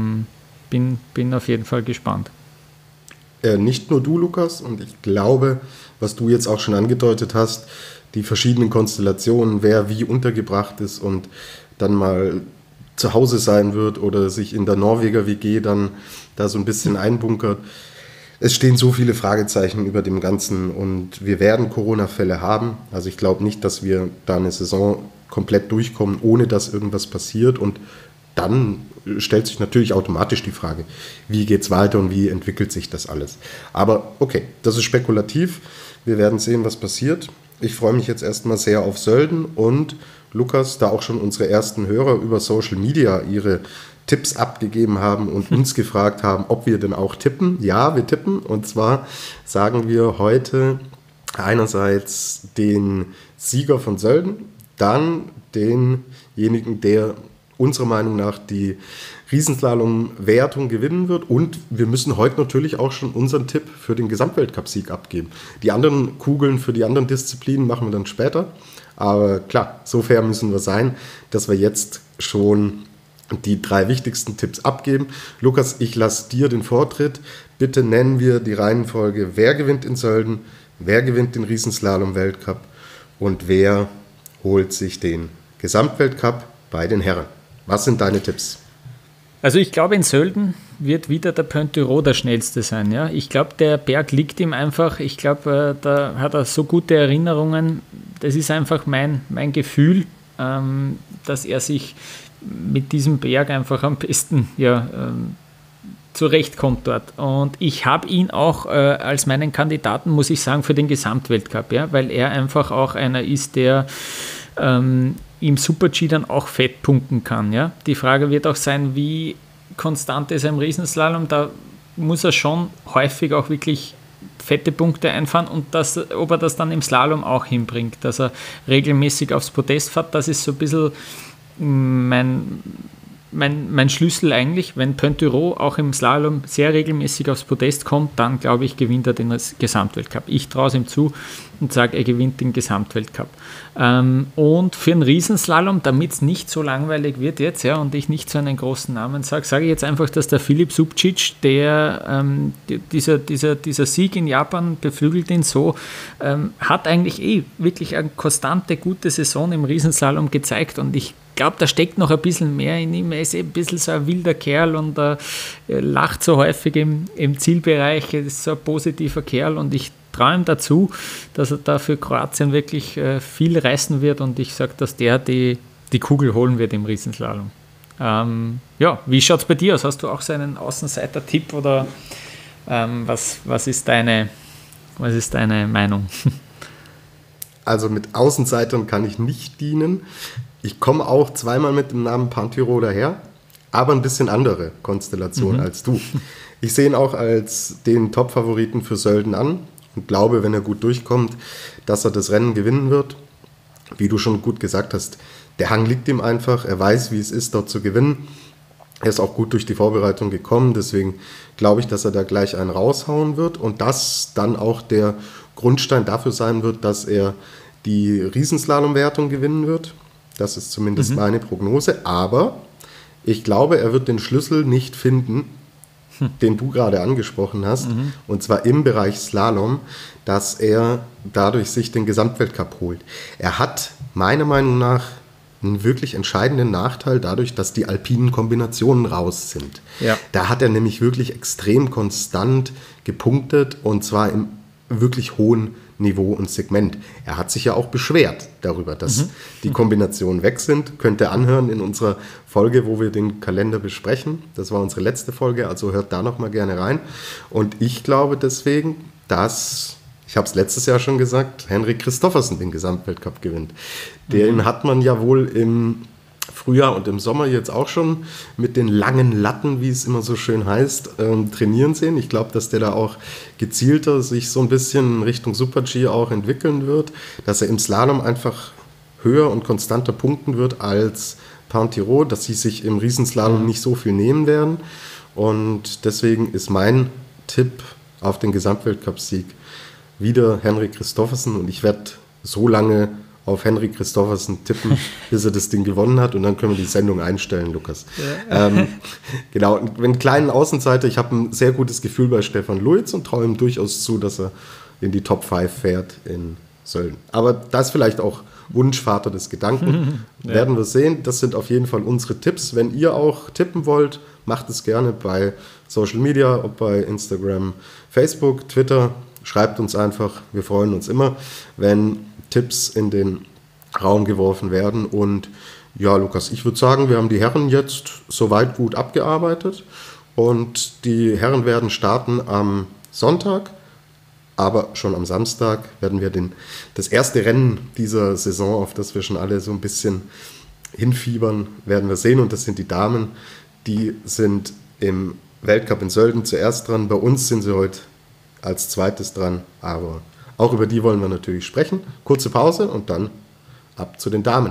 Bin auf jeden Fall gespannt. Nicht nur du, Lukas, und ich glaube, was du jetzt auch schon angedeutet hast, die verschiedenen Konstellationen, wer wie untergebracht ist und dann mal zu Hause sein wird oder sich in der Norweger WG dann da so ein bisschen einbunkert. Es stehen so viele Fragezeichen über dem Ganzen und wir werden Corona-Fälle haben. Also ich glaube nicht, dass wir da eine Saison komplett durchkommen, ohne dass irgendwas passiert. Und dann stellt sich natürlich automatisch die Frage, wie geht es weiter und wie entwickelt sich das alles. Aber okay, das ist spekulativ. Wir werden sehen, was passiert. Ich freue mich jetzt erstmal sehr auf Sölden und Lukas, da auch schon unsere ersten Hörer über Social Media ihre Tipps abgegeben haben und uns gefragt haben, ob wir denn auch tippen. Ja, wir tippen und zwar sagen wir heute einerseits den Sieger von Sölden, dann denjenigen, der unserer Meinung nach die Riesenslalom-Wertung gewinnen wird und wir müssen heute natürlich auch schon unseren Tipp für den Gesamtweltcup-Sieg abgeben. Die anderen Kugeln für die anderen Disziplinen machen wir dann später, aber klar, so fair müssen wir sein, dass wir jetzt schon die 3 wichtigsten Tipps abgeben. Lukas, ich lasse dir den Vortritt. Bitte nennen wir die Reihenfolge, wer gewinnt in Sölden, wer gewinnt den Riesenslalom-Weltcup und wer holt sich den Gesamtweltcup bei den Herren. Was sind deine Tipps? Also ich glaube, in Sölden wird wieder der Pointerot der schnellste sein. Ja? Ich glaube, der Berg liegt ihm einfach. Ich glaube, da hat er so gute Erinnerungen. Das ist einfach mein Gefühl, dass er sich mit diesem Berg einfach am besten zurechtkommt dort. Und ich habe ihn auch als meinen Kandidaten, muss ich sagen, für den Gesamtweltcup, ja, weil er einfach auch einer ist, der im Super-G dann auch fett punkten kann. Ja. Die Frage wird auch sein, wie konstant ist er im Riesenslalom. Da muss er schon häufig auch wirklich fette Punkte einfahren und ob er das dann im Slalom auch hinbringt, dass er regelmäßig aufs Podest fährt, das ist so ein bisschen mein Schlüssel eigentlich. Wenn Pointerot auch im Slalom sehr regelmäßig aufs Podest kommt, dann glaube ich, gewinnt er den Gesamtweltcup. Ich traue es ihm zu und sage, er gewinnt den Gesamtweltcup. Und für einen Riesenslalom, damit es nicht so langweilig wird jetzt, ja, und ich nicht so einen großen Namen sage ich jetzt einfach, dass der Filip Subcic, der dieser Sieg in Japan beflügelt ihn so, hat eigentlich wirklich eine konstante, gute Saison im Riesenslalom gezeigt und ich glaube, da steckt noch ein bisschen mehr in ihm. Er ist ein bisschen so ein wilder Kerl und lacht so häufig im Zielbereich. Er ist so ein positiver Kerl und ich traue ihm dazu, dass er da für Kroatien wirklich viel reißen wird und ich sage, dass der die Kugel holen wird im Riesenslalom. Wie schaut es bei dir aus? Hast du auch so einen Außenseiter-Tipp oder was ist deine Meinung? Also mit Außenseitern kann ich nicht dienen. Ich komme auch zweimal mit dem Namen Pointerot daher, aber ein bisschen andere Konstellation als du. Ich sehe ihn auch als den Top-Favoriten für Sölden an und glaube, wenn er gut durchkommt, dass er das Rennen gewinnen wird. Wie du schon gut gesagt hast, der Hang liegt ihm einfach. Er weiß, wie es ist, dort zu gewinnen. Er ist auch gut durch die Vorbereitung gekommen, deswegen glaube ich, dass er da gleich einen raushauen wird und das dann auch der Grundstein dafür sein wird, dass er die Riesenslalom-Wertung gewinnen wird. Das ist zumindest meine Prognose. Aber ich glaube, er wird den Schlüssel nicht finden, den du gerade angesprochen hast. Und zwar im Bereich Slalom, dass er dadurch sich den Gesamtweltcup holt. Er hat meiner Meinung nach einen wirklich entscheidenden Nachteil dadurch, dass die alpinen Kombinationen raus sind. Ja. Da hat er nämlich wirklich extrem konstant gepunktet und zwar im wirklich hohen Niveau und Segment. Er hat sich ja auch beschwert darüber, dass die Kombinationen weg sind. Könnt ihr anhören in unserer Folge, wo wir den Kalender besprechen. Das war unsere letzte Folge, also hört da noch mal gerne rein. Und ich glaube deswegen, dass, ich habe es letztes Jahr schon gesagt, Henrik Kristoffersen den Gesamtweltcup gewinnt. Den hat man ja wohl im Frühjahr und im Sommer jetzt auch schon mit den langen Latten, wie es immer so schön heißt, trainieren sehen. Ich glaube, dass der da auch gezielter sich so ein bisschen Richtung Super-G auch entwickeln wird, dass er im Slalom einfach höher und konstanter punkten wird als Pointerot, dass sie sich im Riesenslalom nicht so viel nehmen werden. Und deswegen ist mein Tipp auf den Gesamtweltcup-Sieg wieder Henrik Kristoffersen und ich werde so lange auf Henrik Kristoffersen tippen, bis er das Ding gewonnen hat und dann können wir die Sendung einstellen, Lukas. Ja. Genau, und wenn kleinen Außenseiter, ich habe ein sehr gutes Gefühl bei Stefan Luiz und traue ihm durchaus zu, dass er in die Top 5 fährt in Sölden. Aber das ist vielleicht auch Wunschvater des Gedanken. Werden wir sehen. Das sind auf jeden Fall unsere Tipps. Wenn ihr auch tippen wollt, macht es gerne bei Social Media, ob bei Instagram, Facebook, Twitter. Schreibt uns einfach. Wir freuen uns immer, wenn Tipps in den Raum geworfen werden. Und ja, Lukas, ich würde sagen, wir haben die Herren jetzt soweit gut abgearbeitet und die Herren werden starten am Sonntag, aber schon am Samstag werden wir das erste Rennen dieser Saison, auf das wir schon alle so ein bisschen hinfiebern, werden wir sehen und das sind die Damen, die sind im Weltcup in Sölden zuerst dran, bei uns sind sie heute als zweites dran, aber auch über die wollen wir natürlich sprechen. Kurze Pause und dann ab zu den Damen.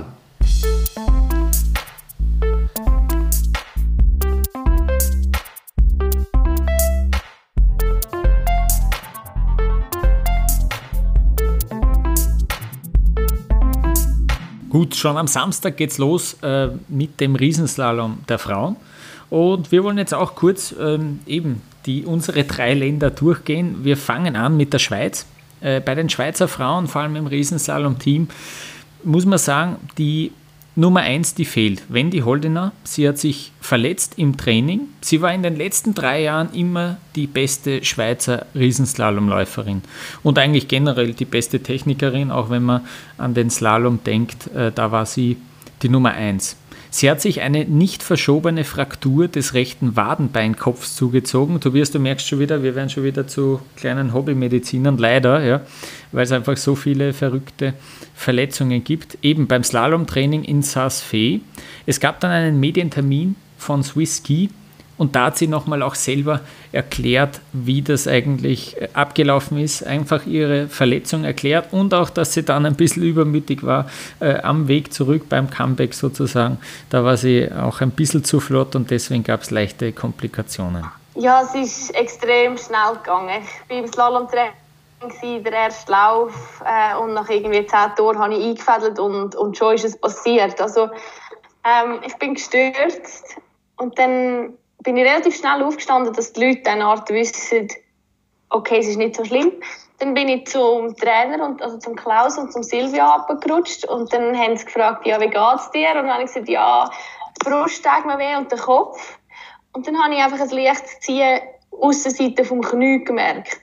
Gut, schon am Samstag geht's los mit dem Riesenslalom der Frauen. Und wir wollen jetzt auch kurz unsere 3 Länder durchgehen. Wir fangen an mit der Schweiz. Bei den Schweizer Frauen, vor allem im Riesenslalom-Team, muss man sagen, die Nummer 1, die fehlt. Wendy Holdener, sie hat sich verletzt im Training. Sie war in den letzten 3 Jahren immer die beste Schweizer Riesenslalomläuferin und eigentlich generell die beste Technikerin, auch wenn man an den Slalom denkt, da war sie die Nummer 1. Sie hat sich eine nicht verschobene Fraktur des rechten Wadenbeinkopfs zugezogen. Tobias, du merkst schon wieder, wir werden schon wieder zu kleinen Hobbymedizinern, leider, ja, weil es einfach so viele verrückte Verletzungen gibt. Eben beim Slalomtraining in Saas-Fee. Es gab dann einen Medientermin von Swiss Ski und da hat sie nochmal auch selber erklärt, wie das eigentlich abgelaufen ist, einfach ihre Verletzung erklärt und auch, dass sie dann ein bisschen übermütig war am Weg zurück beim Comeback sozusagen. Da war sie auch ein bisschen zu flott und deswegen gab es leichte Komplikationen. Ja, es ist extrem schnell gegangen. Ich war im Slalomtraining, der erste Lauf und nach irgendwie 10 Toren habe ich eingefädelt und schon ist es passiert. Also ich bin gestürzt und dann bin ich relativ schnell aufgestanden, dass die Leute eine Art wissen, okay, es ist nicht so schlimm. Dann bin ich zum Trainer, also zum Klaus und zum Silvia runtergerutscht und dann haben sie gefragt, ja, wie geht's dir? Und dann habe ich gesagt, ja, die Brust tut mir weh und der Kopf. Und dann habe ich einfach ein leichtes Ziehen Aussenseite vom Knie gemerkt.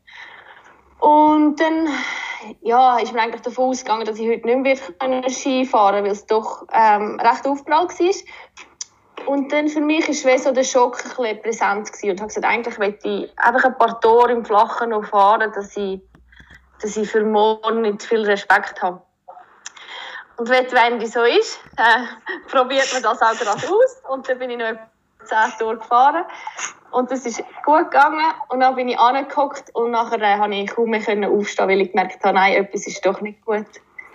Und dann ist mir eigentlich davon ausgegangen, dass ich heute nicht mehr Ski fahren kann, weil es doch recht aufgeprallt war. Und dann für mich war so der Schock ein bisschen präsent gewesen und habe gesagt, eigentlich möchte ich einfach ein paar Tore im Flachen noch fahren, dass ich für morgen nicht zu viel Respekt habe. Und wenn die so ist, probiert man das auch gerade aus. Und dann bin ich noch 10 Tore gefahren. Und das ist gut gegangen. Und dann bin ich angehockt und nachher konnte ich kaum mehr aufstehen, weil ich gemerkt habe, nein, etwas ist doch nicht gut.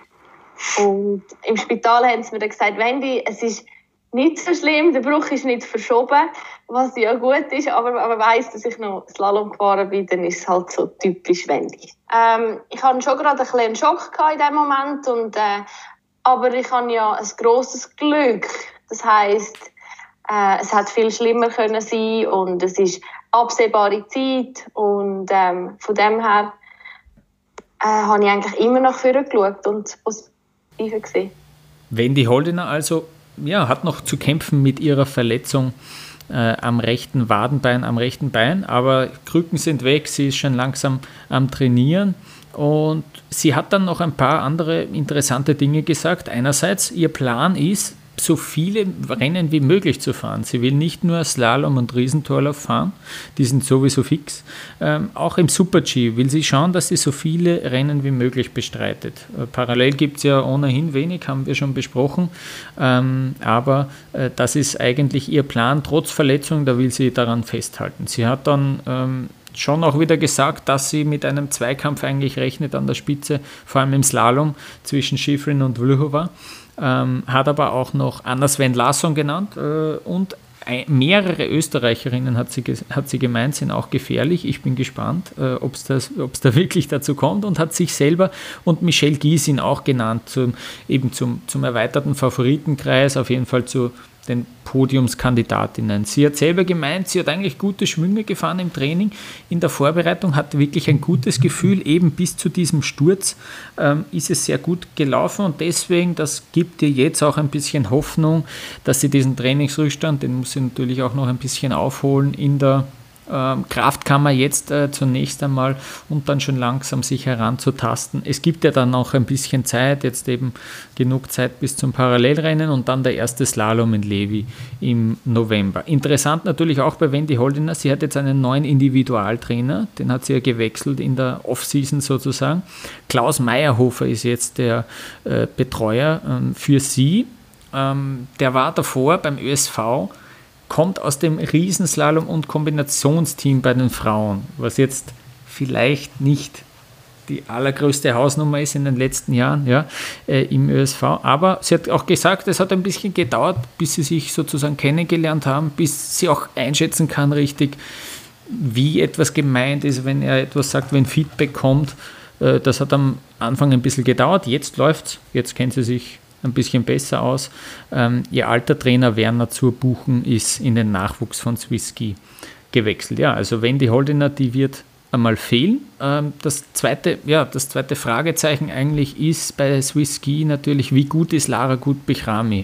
Und im Spital haben sie mir dann gesagt, Wendy, es ist nicht so schlimm, der Bruch ist nicht verschoben, was ja gut ist, aber wenn man weiss, dass ich noch Slalom gefahren bin, dann ist es halt so typisch Wendy. Ich hatte schon gerade einen Schock in diesem Moment, aber ich habe ja ein grosses Glück. Das heisst, es hat viel schlimmer können sein und es ist absehbare Zeit und von dem her habe ich eigentlich immer nach vorne geschaut und das Positive gesehen. Wendy Holdener also hat noch zu kämpfen mit ihrer Verletzung am rechten Wadenbein, am rechten Bein, aber Krücken sind weg, sie ist schon langsam am Trainieren und sie hat dann noch ein paar andere interessante Dinge gesagt. Einerseits, ihr Plan ist, so viele Rennen wie möglich zu fahren. Sie will nicht nur Slalom und Riesentorlauf fahren, die sind sowieso fix. Auch im Super-G will sie schauen, dass sie so viele Rennen wie möglich bestreitet. Parallel gibt es ja ohnehin wenig, haben wir schon besprochen, aber das ist eigentlich ihr Plan, trotz Verletzung, da will sie daran festhalten. Sie hat dann schon auch wieder gesagt, dass sie mit einem Zweikampf eigentlich rechnet an der Spitze, vor allem im Slalom zwischen Schifrin und Vlhova. Hat aber auch noch Anna Sven Larsson genannt und mehrere Österreicherinnen, hat sie gemeint, sind auch gefährlich. Ich bin gespannt, ob es da wirklich dazu kommt und hat sich selber und Michelle Giesin auch genannt, zum erweiterten Favoritenkreis, auf jeden Fall zu den Podiumskandidatinnen. Sie hat selber gemeint, sie hat eigentlich gute Schwünge gefahren im Training, in der Vorbereitung, hat wirklich ein gutes Gefühl, eben bis zu diesem Sturz ist es sehr gut gelaufen und deswegen, das gibt ihr jetzt auch ein bisschen Hoffnung, dass sie diesen Trainingsrückstand, den muss sie natürlich auch noch ein bisschen aufholen in der Kraftkammer jetzt zunächst einmal und dann schon langsam sich heranzutasten. Es gibt ja dann noch ein bisschen Zeit, jetzt eben genug Zeit bis zum Parallelrennen und dann der erste Slalom in Levi im November. Interessant natürlich auch bei Wendy Holdener, sie hat jetzt einen neuen Individualtrainer, den hat sie ja gewechselt in der Off-Season sozusagen. Klaus Meyerhofer ist jetzt der Betreuer für sie. Der war davor beim ÖSV, kommt aus dem Riesenslalom- und Kombinationsteam bei den Frauen, was jetzt vielleicht nicht die allergrößte Hausnummer ist in den letzten Jahren im ÖSV. Aber sie hat auch gesagt, es hat ein bisschen gedauert, bis sie sich sozusagen kennengelernt haben, bis sie auch einschätzen kann richtig, wie etwas gemeint ist, wenn er etwas sagt, wenn Feedback kommt. Das hat am Anfang ein bisschen gedauert, jetzt läuft's, jetzt kennt sie sich ein bisschen besser aus. Ihr alter Trainer Werner Zurbuchen ist in den Nachwuchs von Swiss Ski gewechselt. Ja, also Wendy Holdener, die wird einmal fehlen. Das zweite Fragezeichen eigentlich ist bei Swiss Ski natürlich, wie gut ist Lara Gut-Bechrami?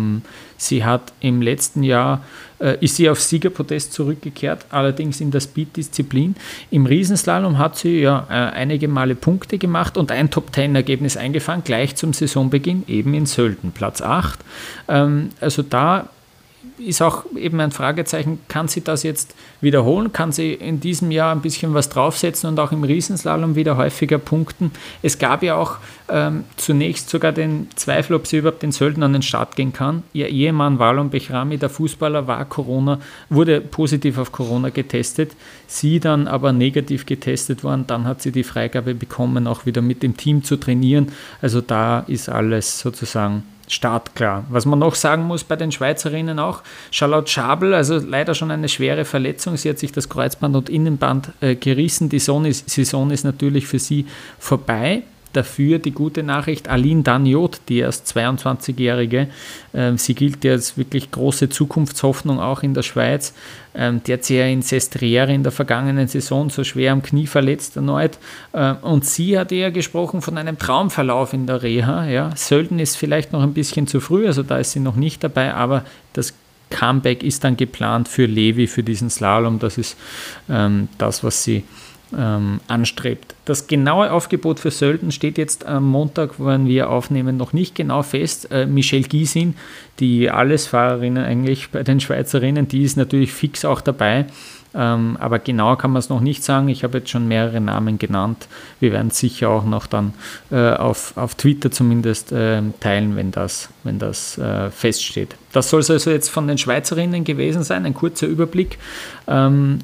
Sie hat im letzten Jahr, ist sie aufs Siegerpodest zurückgekehrt, allerdings in der Speed-Disziplin. Im Riesenslalom hat sie einige Male Punkte gemacht und ein Top-10-Ergebnis eingefahren, gleich zum Saisonbeginn, eben in Sölden, Platz 8. Also da ist auch eben ein Fragezeichen, kann sie das jetzt wiederholen? Kann sie in diesem Jahr ein bisschen was draufsetzen und auch im Riesenslalom wieder häufiger punkten? Es gab ja auch zunächst sogar den Zweifel, ob sie überhaupt in Sölden an den Start gehen kann. Ihr Ehemann Valon Bechrami, der Fußballer, wurde positiv auf Corona getestet, sie dann aber negativ getestet worden. Dann hat sie die Freigabe bekommen, auch wieder mit dem Team zu trainieren. Also da ist alles sozusagen startklar. Was man noch sagen muss bei den Schweizerinnen auch, Charlotte Schabel, also leider schon eine schwere Verletzung, sie hat sich das Kreuzband und Innenband gerissen, die Saison ist natürlich für sie vorbei. Dafür die gute Nachricht, Aline Dagnaud, die erst 22-Jährige, sie gilt ja als wirklich große Zukunftshoffnung auch in der Schweiz, die hat sich ja in Sestriere in der vergangenen Saison so schwer am Knie verletzt erneut, und sie hat eher gesprochen von einem Traumverlauf in der Reha. Ja. Sölden ist vielleicht noch ein bisschen zu früh, also da ist sie noch nicht dabei, aber das Comeback ist dann geplant für Levi, für diesen Slalom, das ist das, was sie anstrebt. Das genaue Aufgebot für Sölden steht jetzt am Montag, wenn wir aufnehmen, noch nicht genau fest. Michelle Gysin, die Allesfahrerin eigentlich bei den Schweizerinnen, die ist natürlich fix auch dabei. Aber genau kann man es noch nicht sagen. Ich habe jetzt schon mehrere Namen genannt. Wir werden es sicher auch noch dann auf Twitter zumindest teilen, wenn das feststeht. Das soll es also jetzt von den Schweizerinnen gewesen sein, ein kurzer Überblick. Dann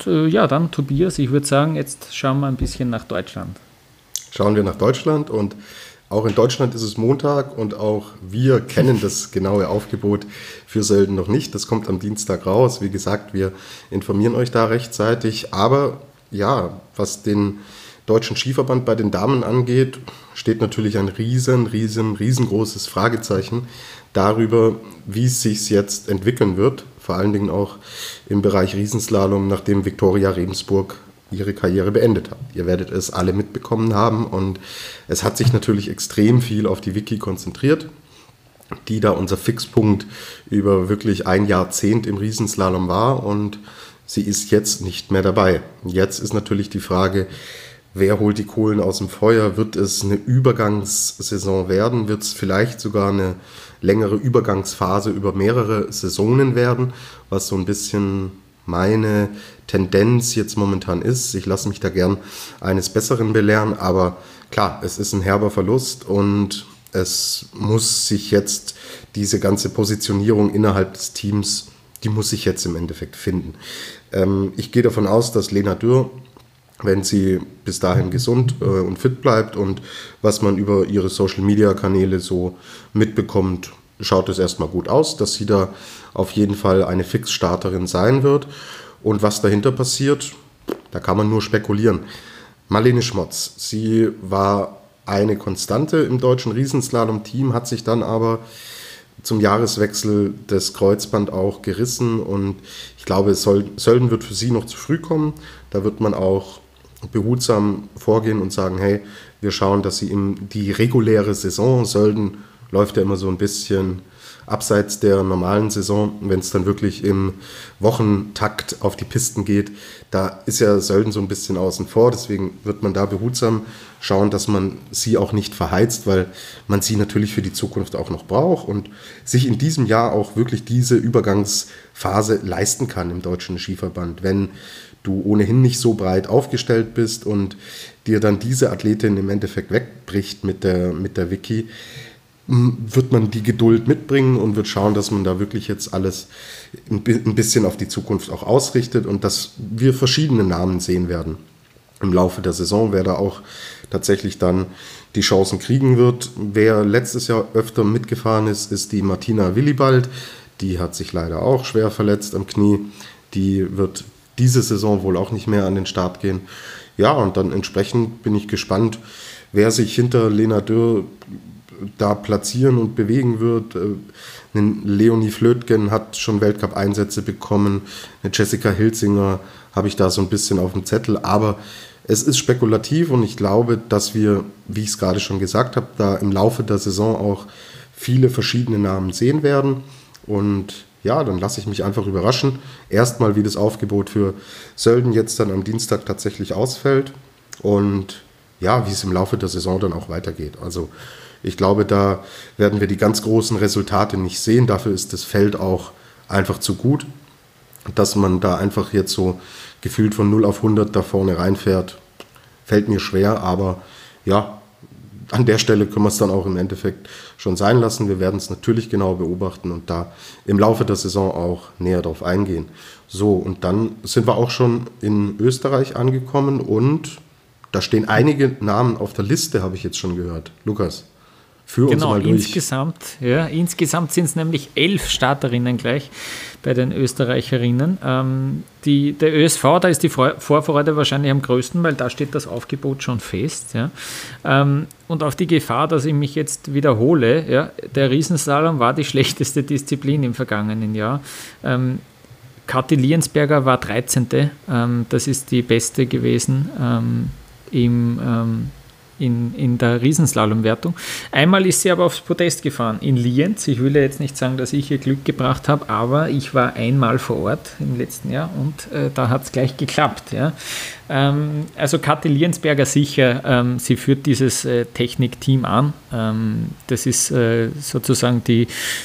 Tobias, ich würde sagen, jetzt schauen wir ein bisschen nach Deutschland. Schauen wir nach Deutschland, und auch in Deutschland ist es Montag und auch wir kennen das genaue Aufgebot für Sölden noch nicht. Das kommt am Dienstag raus. Wie gesagt, wir informieren euch da rechtzeitig. Aber ja, was den Deutschen Skiverband bei den Damen angeht, steht natürlich ein riesengroßes Fragezeichen darüber, wie es sich jetzt entwickeln wird. Vor allen Dingen auch im Bereich Riesenslalom, nachdem Viktoria Rebensburg ihre Karriere beendet hat. Ihr werdet es alle mitbekommen haben, und es hat sich natürlich extrem viel auf die Vicky konzentriert, die da unser Fixpunkt über wirklich ein Jahrzehnt im Riesenslalom war, und sie ist jetzt nicht mehr dabei. Jetzt ist natürlich die Frage, wer holt die Kohlen aus dem Feuer? Wird es eine Übergangssaison werden? Wird es vielleicht sogar eine längere Übergangsphase über mehrere Saisonen werden, was so ein bisschen meine Tendenz jetzt momentan ist. Ich lasse mich da gern eines Besseren belehren, aber klar, es ist ein herber Verlust, und es muss sich jetzt diese ganze Positionierung innerhalb des Teams, die muss sich jetzt im Endeffekt finden. Ich gehe davon aus, dass Lena Dürr, wenn sie bis dahin gesund und fit bleibt und was man über ihre Social-Media-Kanäle so mitbekommt, schaut es erstmal gut aus, dass sie da auf jeden Fall eine Fixstarterin sein wird. Und was dahinter passiert, da kann man nur spekulieren. Marlene Schmotz, sie war eine Konstante im deutschen Riesenslalom-Team, hat sich dann aber zum Jahreswechsel das Kreuzband auch gerissen, und ich glaube, Sölden wird für sie noch zu früh kommen. Da wird man auch behutsam vorgehen und sagen, hey, wir schauen, dass sie in die reguläre Saison, Sölden läuft ja immer so ein bisschen abseits der normalen Saison, wenn es dann wirklich im Wochentakt auf die Pisten geht, da ist ja Sölden so ein bisschen außen vor, deswegen wird man da behutsam schauen, dass man sie auch nicht verheizt, weil man sie natürlich für die Zukunft auch noch braucht und sich in diesem Jahr auch wirklich diese Übergangsphase leisten kann im Deutschen Skiverband, wenn du ohnehin nicht so breit aufgestellt bist und dir dann diese Athletin im Endeffekt wegbricht mit der Vicky, wird man die Geduld mitbringen und wird schauen, dass man da wirklich jetzt alles ein bisschen auf die Zukunft auch ausrichtet und dass wir verschiedene Namen sehen werden im Laufe der Saison, wer da auch tatsächlich dann die Chancen kriegen wird. Wer letztes Jahr öfter mitgefahren ist, ist die Martina Willibald. Die hat sich leider auch schwer verletzt am Knie. Die wird diese Saison wohl auch nicht mehr an den Start gehen. Ja, und dann entsprechend bin ich gespannt, wer sich hinter Lena Dürr da platzieren und bewegen wird. Eine Leonie Flötgen hat schon Weltcup-Einsätze bekommen. Eine Jessica Hilzinger habe ich da so ein bisschen auf dem Zettel. Aber es ist spekulativ und ich glaube, dass wir, wie ich es gerade schon gesagt habe, da im Laufe der Saison auch viele verschiedene Namen sehen werden. Und ja, dann lasse ich mich einfach überraschen. Erstmal, wie das Aufgebot für Sölden jetzt dann am Dienstag tatsächlich ausfällt und ja, wie es im Laufe der Saison dann auch weitergeht. Also ich glaube, da werden wir die ganz großen Resultate nicht sehen. Dafür ist das Feld auch einfach zu gut, dass man da einfach jetzt so gefühlt von 0 auf 100 da vorne reinfährt. Fällt mir schwer, aber ja, an der Stelle können wir es dann auch im Endeffekt schon sein lassen. Wir werden es natürlich genau beobachten und da im Laufe der Saison auch näher drauf eingehen. So, und dann sind wir auch schon in Österreich angekommen und da stehen einige Namen auf der Liste, habe ich jetzt schon gehört. Lukas, führ uns mal durch. Insgesamt sind es nämlich 11 Starterinnen gleich bei den Österreicherinnen. Der ÖSV, da ist die Vorfreude wahrscheinlich am größten, weil da steht das Aufgebot schon fest. Ja. Und auf die Gefahr, dass ich mich jetzt wiederhole, ja, der Riesenslalom war die schlechteste Disziplin im vergangenen Jahr. Kathi Liensberger war 13. Das ist die beste gewesen in der Riesenslalomwertung. Einmal ist sie aber aufs Podest gefahren, in Lienz. Ich will ja jetzt nicht sagen, dass ich ihr Glück gebracht habe, aber ich war einmal vor Ort im letzten Jahr und da hat es gleich geklappt. Ja. Also Kathi Liensberger sicher, sie führt dieses Technikteam an. Das ist sozusagen die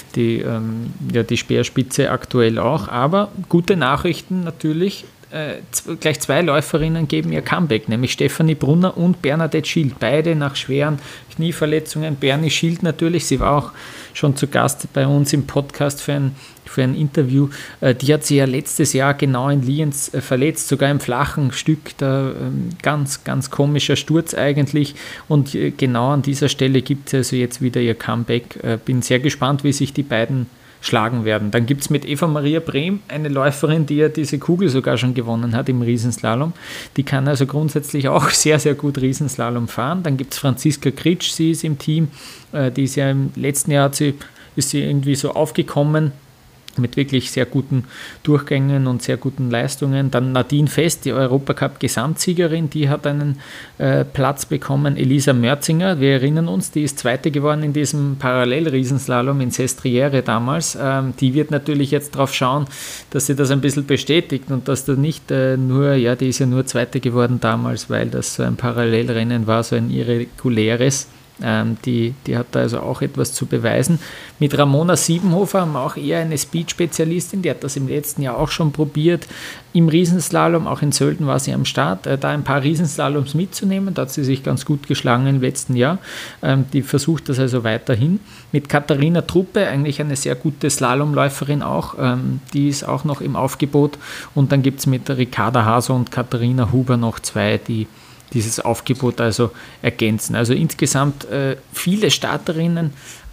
Speerspitze aktuell auch, aber gute Nachrichten natürlich. Gleich 2 Läuferinnen geben ihr Comeback, nämlich Stefanie Brunner und Bernadette Schild, beide nach schweren Knieverletzungen. Bernie Schild natürlich, sie war auch schon zu Gast bei uns im Podcast für ein Interview. Die hat sie ja letztes Jahr genau in Lienz verletzt, sogar im flachen Stück, da ganz, ganz komischer Sturz eigentlich und genau an dieser Stelle gibt es also jetzt wieder ihr Comeback. Bin sehr gespannt, wie sich die beiden schlagen werden. Dann gibt es mit Eva-Maria Brehm eine Läuferin, die ja diese Kugel sogar schon gewonnen hat im Riesenslalom. Die kann also grundsätzlich auch sehr, sehr gut Riesenslalom fahren. Dann gibt es Franziska Kritsch, sie ist im Team. Die ist ja im letzten Jahr ist sie irgendwie so aufgekommen mit wirklich sehr guten Durchgängen und sehr guten Leistungen. Dann Nadine Fest, die Europacup-Gesamtsiegerin, die hat einen Platz bekommen. Elisa Mörzinger, wir erinnern uns, die ist Zweite geworden in diesem Parallel-Riesenslalom in Sestriere damals. Die wird natürlich jetzt darauf schauen, dass sie das ein bisschen bestätigt und dass da nicht die ist ja nur Zweite geworden damals, weil das so ein Parallelrennen war, so ein irreguläres. Die hat da also auch etwas zu beweisen. Mit Ramona Siebenhofer haben wir auch eher eine Speed-Spezialistin, die hat das im letzten Jahr auch schon probiert. Im Riesenslalom, auch in Sölden war sie am Start, da ein paar Riesenslaloms mitzunehmen, da hat sie sich ganz gut geschlagen im letzten Jahr. Die versucht das also weiterhin. Mit Katharina Truppe, eigentlich eine sehr gute Slalomläuferin auch, die ist auch noch im Aufgebot. Und dann gibt es mit Ricarda Haser und Katharina Huber noch 2, die dieses Aufgebot also ergänzen. Also insgesamt viele Starterinnen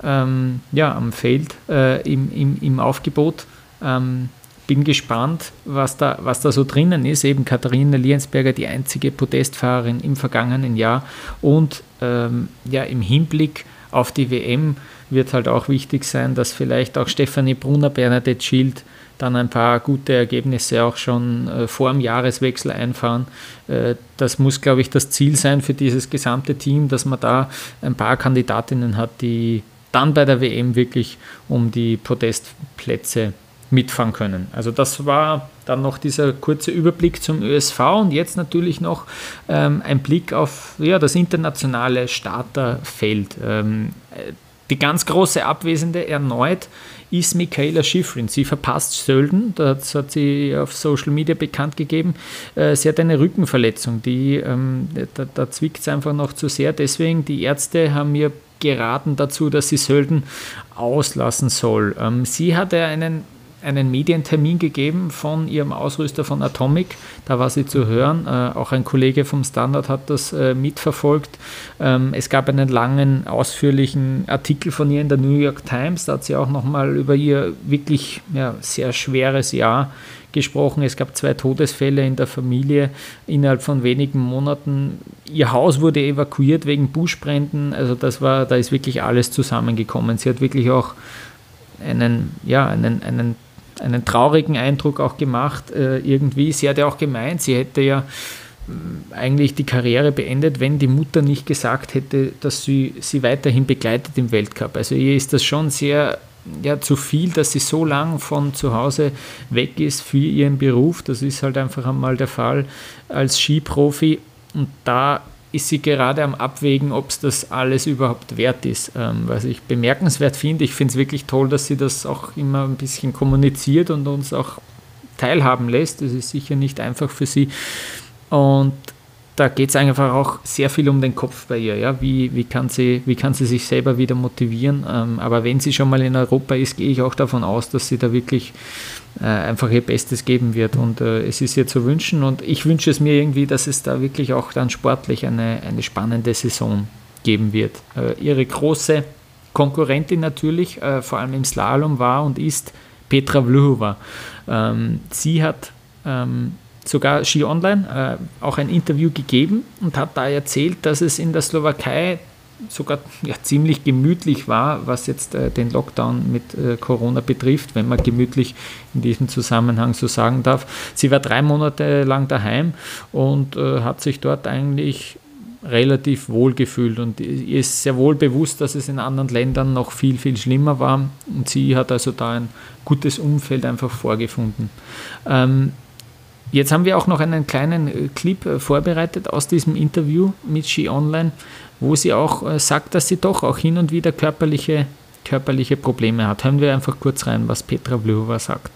am Feld im Aufgebot. Bin gespannt, was da so drinnen ist. Eben Katharina Liensberger, die einzige Podestfahrerin im vergangenen Jahr. Und im Hinblick auf die WM wird halt auch wichtig sein, dass vielleicht auch Stefanie Brunner, Bernadette Schild dann ein paar gute Ergebnisse auch schon vor dem Jahreswechsel einfahren. Das muss, glaube ich, das Ziel sein für dieses gesamte Team, dass man da ein paar Kandidatinnen hat, die dann bei der WM wirklich um die Podestplätze mitfahren können. Also das war dann noch dieser kurze Überblick zum ÖSV und jetzt natürlich noch ein Blick auf das internationale Starterfeld. Die ganz große Abwesende erneut ist Michaela Schifrin. Sie verpasst Sölden, das hat sie auf Social Media bekannt gegeben. Sie hat eine Rückenverletzung, da zwickt es einfach noch zu sehr. Deswegen, die Ärzte haben mir geraten dazu, dass sie Sölden auslassen soll. Sie hatte einen Medientermin gegeben von ihrem Ausrüster von Atomic, da war sie zu hören, auch ein Kollege vom Standard hat das mitverfolgt. Es gab einen langen, ausführlichen Artikel von ihr in der New York Times, da hat sie auch nochmal über ihr wirklich sehr schweres Jahr gesprochen. Es gab 2 Todesfälle in der Familie innerhalb von wenigen Monaten. Ihr Haus wurde evakuiert wegen Buschbränden. Also da ist wirklich alles zusammengekommen. Sie hat wirklich auch einen traurigen Eindruck auch gemacht irgendwie. Sie hat ja auch gemeint, sie hätte ja eigentlich die Karriere beendet, wenn die Mutter nicht gesagt hätte, dass sie weiterhin begleitet im Weltcup. Also ihr ist das schon sehr zu viel, dass sie so lang von zu Hause weg ist für ihren Beruf. Das ist halt einfach einmal der Fall als Skiprofi und da ist sie gerade am Abwägen, ob es das alles überhaupt wert ist. Was ich bemerkenswert finde, ich finde es wirklich toll, dass sie das auch immer ein bisschen kommuniziert und uns auch teilhaben lässt. Das ist sicher nicht einfach für sie. Und da geht es einfach auch sehr viel um den Kopf bei ihr. Ja? Wie kann sie sich selber wieder motivieren? Aber wenn sie schon mal in Europa ist, gehe ich auch davon aus, dass sie da wirklich einfach ihr Bestes geben wird. Und es ist ihr zu wünschen. Und ich wünsche es mir irgendwie, dass es da wirklich auch dann sportlich eine spannende Saison geben wird. Ihre große Konkurrentin natürlich, vor allem im Slalom, war und ist Petra Vlhova. Sie hat sogar Ski Online auch ein Interview gegeben und hat da erzählt, dass es in der Slowakei sogar ziemlich gemütlich war, was jetzt den Lockdown mit Corona betrifft, wenn man gemütlich in diesem Zusammenhang so sagen darf. Sie war 3 Monate lang daheim und hat sich dort eigentlich relativ wohl gefühlt und ihr ist sehr wohl bewusst, dass es in anderen Ländern noch viel, viel schlimmer war und sie hat also da ein gutes Umfeld einfach vorgefunden. Jetzt haben wir auch noch einen kleinen Clip vorbereitet aus diesem Interview mit Ski Online, wo sie auch sagt, dass sie doch auch hin und wieder körperliche Probleme hat. Hören wir einfach kurz rein, was Petra Vlhova sagt.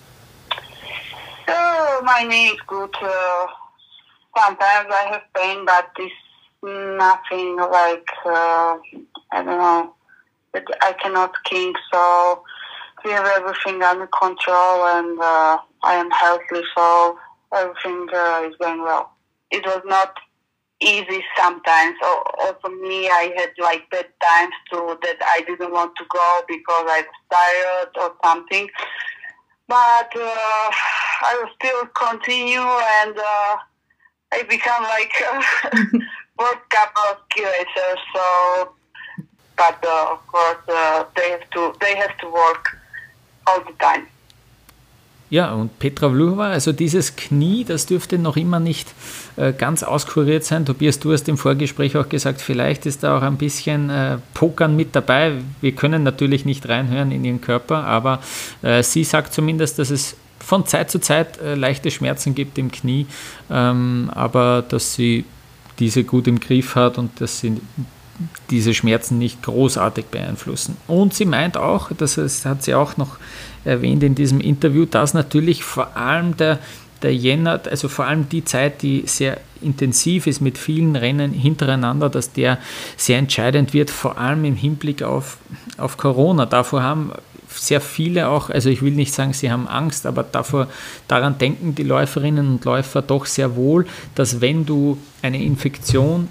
My knee is good. Sometimes I have pain, but it's nothing like, I don't know, that I cannot ski, so we have everything under control and I am healthy, so everything is going well. It was not easy sometimes. Also me, I had like bad times too that I didn't want to go because I was tired or something. But I will still continue and I become like World Cup ski racer. So, but of course they have to work all the time. Ja, und Petra Vlhova, also dieses Knie, das dürfte noch immer nicht ganz auskuriert sein. Tobias, du hast im Vorgespräch auch gesagt, vielleicht ist da auch ein bisschen Pokern mit dabei. Wir können natürlich nicht reinhören in ihren Körper, aber sie sagt zumindest, dass es von Zeit zu Zeit leichte Schmerzen gibt im Knie, aber dass sie diese gut im Griff hat und dass sie diese Schmerzen nicht großartig beeinflussen. Und sie meint auch, das hat sie auch noch erwähnt in diesem Interview, dass natürlich vor allem der Jänner, also vor allem die Zeit, die sehr intensiv ist mit vielen Rennen hintereinander, dass der sehr entscheidend wird, vor allem im Hinblick auf Corona. Davor haben sehr viele auch, also ich will nicht sagen, sie haben Angst, aber daran denken die Läuferinnen und Läufer doch sehr wohl, dass wenn du eine Infektion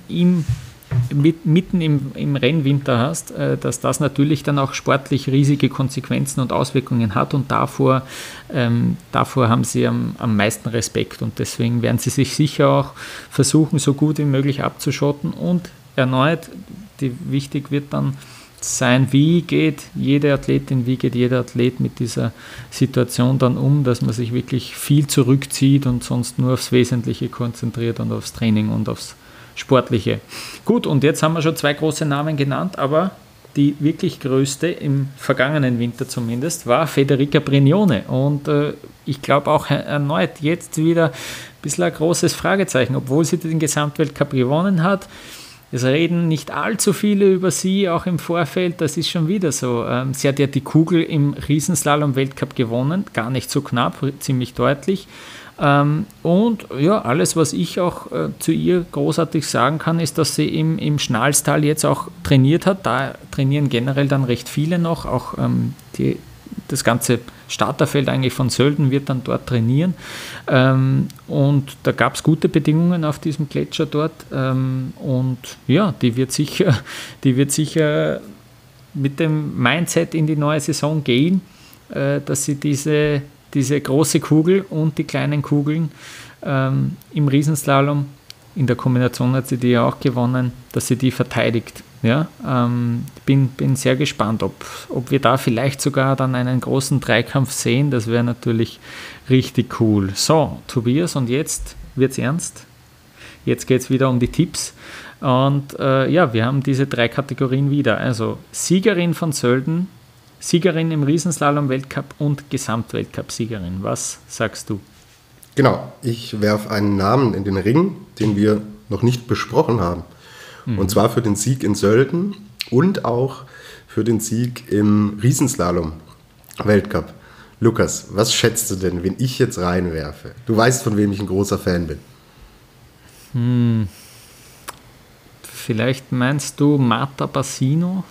mitten im Rennwinter hast, dass das natürlich dann auch sportlich riesige Konsequenzen und Auswirkungen hat und davor haben sie am meisten Respekt und deswegen werden sie sich sicher auch versuchen, so gut wie möglich abzuschotten und erneut, wichtig wird dann sein, wie geht jede Athletin, wie geht jeder Athlet mit dieser Situation dann um, dass man sich wirklich viel zurückzieht und sonst nur aufs Wesentliche konzentriert und aufs Training und aufs Sportliche. Gut, und jetzt haben wir schon 2 große Namen genannt, aber die wirklich größte, im vergangenen Winter zumindest, war Federica Brignone. Und ich glaube auch erneut jetzt wieder ein bisschen ein großes Fragezeichen, obwohl sie den Gesamtweltcup gewonnen hat. Es reden nicht allzu viele über sie, auch im Vorfeld, das ist schon wieder so. Sie hat ja die Kugel im Riesenslalom-Weltcup gewonnen, gar nicht so knapp, ziemlich deutlich. Und ja, alles, was ich auch zu ihr großartig sagen kann, ist, dass sie im Schnalstal jetzt auch trainiert hat. Da trainieren generell dann recht viele noch. Auch das ganze Starterfeld eigentlich von Sölden wird dann dort trainieren. Und da gab es gute Bedingungen auf diesem Gletscher dort. Und ja, die wird sicher mit dem Mindset in die neue Saison gehen, dass sie diese diese große Kugel und die kleinen Kugeln im Riesenslalom, in der Kombination hat sie die ja auch gewonnen, dass sie die verteidigt. Ja, bin sehr gespannt, ob wir da vielleicht sogar dann einen großen Dreikampf sehen. Das wäre natürlich richtig cool. So, Tobias, und jetzt wird's ernst. Jetzt geht es wieder um die Tipps. Und wir haben diese 3 Kategorien wieder. Also Siegerin von Sölden, Siegerin im Riesenslalom-Weltcup und Gesamtweltcup-Siegerin. Was sagst du? Genau, ich werfe einen Namen in den Ring, den wir noch nicht besprochen haben. Und zwar für den Sieg in Sölden und auch für den Sieg im Riesenslalom-Weltcup. Lukas, was schätzt du denn, wenn ich jetzt reinwerfe? Du weißt, von wem ich ein großer Fan bin. Vielleicht meinst du Marta Bassino?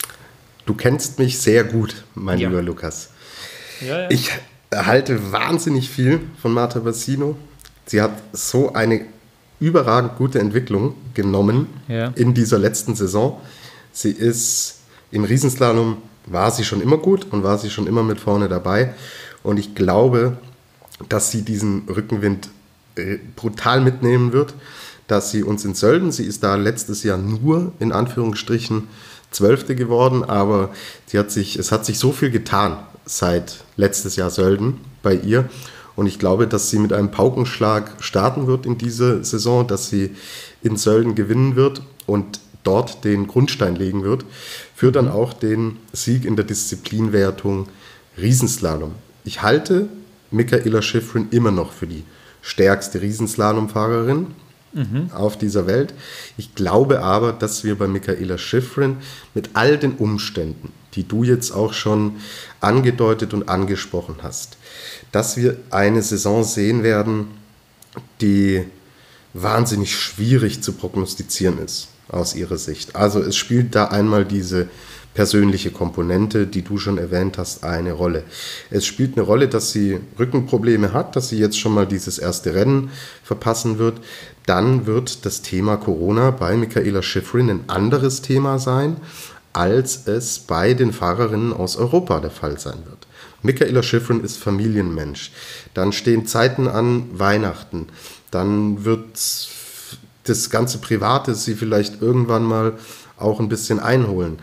Du kennst mich sehr gut, mein lieber Lukas. Ja. Ich halte wahnsinnig viel von Marta Bassino. Sie hat so eine überragend gute Entwicklung genommen in dieser letzten Saison. Sie ist im Riesenslalom, war sie schon immer gut und war sie schon immer mit vorne dabei. Und ich glaube, dass sie diesen Rückenwind brutal mitnehmen wird, dass sie uns in Sölden, sie ist da letztes Jahr nur in Anführungsstrichen 12. geworden, aber es hat sich so viel getan seit letztes Jahr Sölden bei ihr. Und ich glaube, dass sie mit einem Paukenschlag starten wird in diese Saison, dass sie in Sölden gewinnen wird und dort den Grundstein legen wird für dann auch den Sieg in der Disziplinwertung Riesenslalom. Ich halte Mikaela Shiffrin immer noch für die stärkste Riesenslalomfahrerin auf dieser Welt. Ich glaube aber, dass wir bei Mikaela Shiffrin mit all den Umständen, die du jetzt auch schon angedeutet und angesprochen hast, dass wir eine Saison sehen werden, die wahnsinnig schwierig zu prognostizieren ist aus ihrer Sicht. Also es spielt da einmal diese persönliche Komponente, die du schon erwähnt hast, eine Rolle. Es spielt eine Rolle, dass sie Rückenprobleme hat, dass sie jetzt schon mal dieses erste Rennen verpassen wird. Dann wird das Thema Corona bei Mikaela Shiffrin ein anderes Thema sein, als es bei den Fahrerinnen aus Europa der Fall sein wird. Mikaela Shiffrin ist Familienmensch. Dann stehen Zeiten an, Weihnachten. Dann wird das ganze Private sie vielleicht irgendwann mal auch ein bisschen einholen.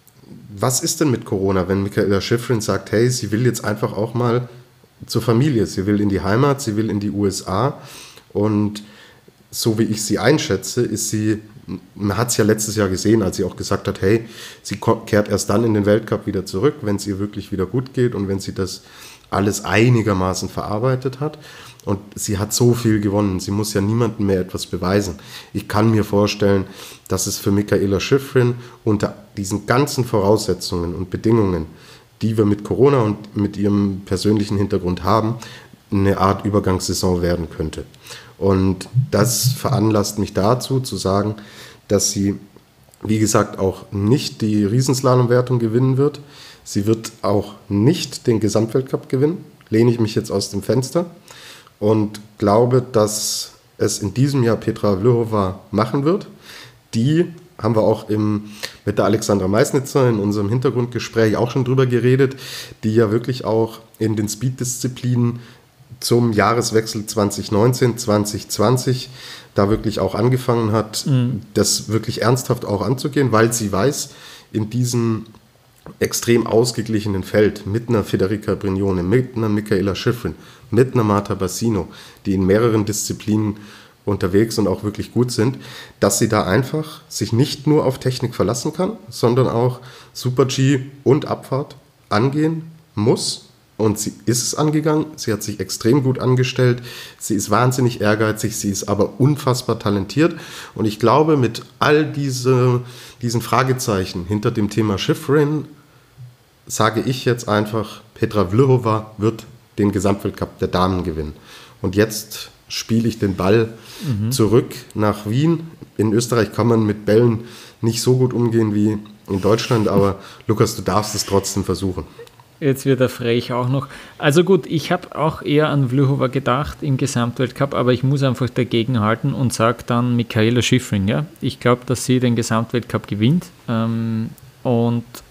Was ist denn mit Corona, wenn Mikaela Shiffrin sagt, hey, sie will jetzt einfach auch mal zur Familie, sie will in die Heimat, sie will in die USA und so wie ich sie einschätze, ist sie, man hat es ja letztes Jahr gesehen, als sie auch gesagt hat, hey, sie kehrt erst dann in den Weltcup wieder zurück, wenn es ihr wirklich wieder gut geht und wenn sie das alles einigermaßen verarbeitet hat. Und sie hat so viel gewonnen, sie muss ja niemandem mehr etwas beweisen. Ich kann mir vorstellen, dass es für Mikaela Shiffrin unter diesen ganzen Voraussetzungen und Bedingungen, die wir mit Corona und mit ihrem persönlichen Hintergrund haben, eine Art Übergangssaison werden könnte. Und das veranlasst mich dazu, zu sagen, dass sie, wie gesagt, auch nicht die Riesenslalom-Wertung gewinnen wird. Sie wird auch nicht den Gesamtweltcup gewinnen, lehne ich mich jetzt aus dem Fenster und glaube, dass es in diesem Jahr Petra Vlhova machen wird. Die haben wir auch mit der Alexandra Meisnitzer in unserem Hintergrundgespräch auch schon drüber geredet, die ja wirklich auch in den Speed-Disziplinen zum Jahreswechsel 2019-2020 da wirklich auch angefangen hat, das wirklich ernsthaft auch anzugehen, weil sie weiß, in diesem extrem ausgeglichenen Feld mit einer Federica Brignone, mit einer Mikaela Shiffrin, mit einer Marta Bassino, die in mehreren Disziplinen unterwegs und auch wirklich gut sind, dass sie da einfach sich nicht nur auf Technik verlassen kann, sondern auch Super-G und Abfahrt angehen muss. Und sie ist es angegangen, sie hat sich extrem gut angestellt, sie ist wahnsinnig ehrgeizig, sie ist aber unfassbar talentiert. Und ich glaube, mit all diesen Fragezeichen hinter dem Thema Shiffrin, sage ich jetzt einfach, Petra Vlhova wird den Gesamtweltcup der Damen gewinnen. Und jetzt spiele ich den Ball zurück nach Wien. In Österreich kann man mit Bällen nicht so gut umgehen wie in Deutschland, aber Lukas, du darfst es trotzdem versuchen. Jetzt wird er frech auch noch. Also gut, ich habe auch eher an Vlhova gedacht im Gesamtweltcup, aber ich muss einfach dagegen halten und sage dann Mikaela Shiffrin. Ja? Ich glaube, dass sie den Gesamtweltcup gewinnt und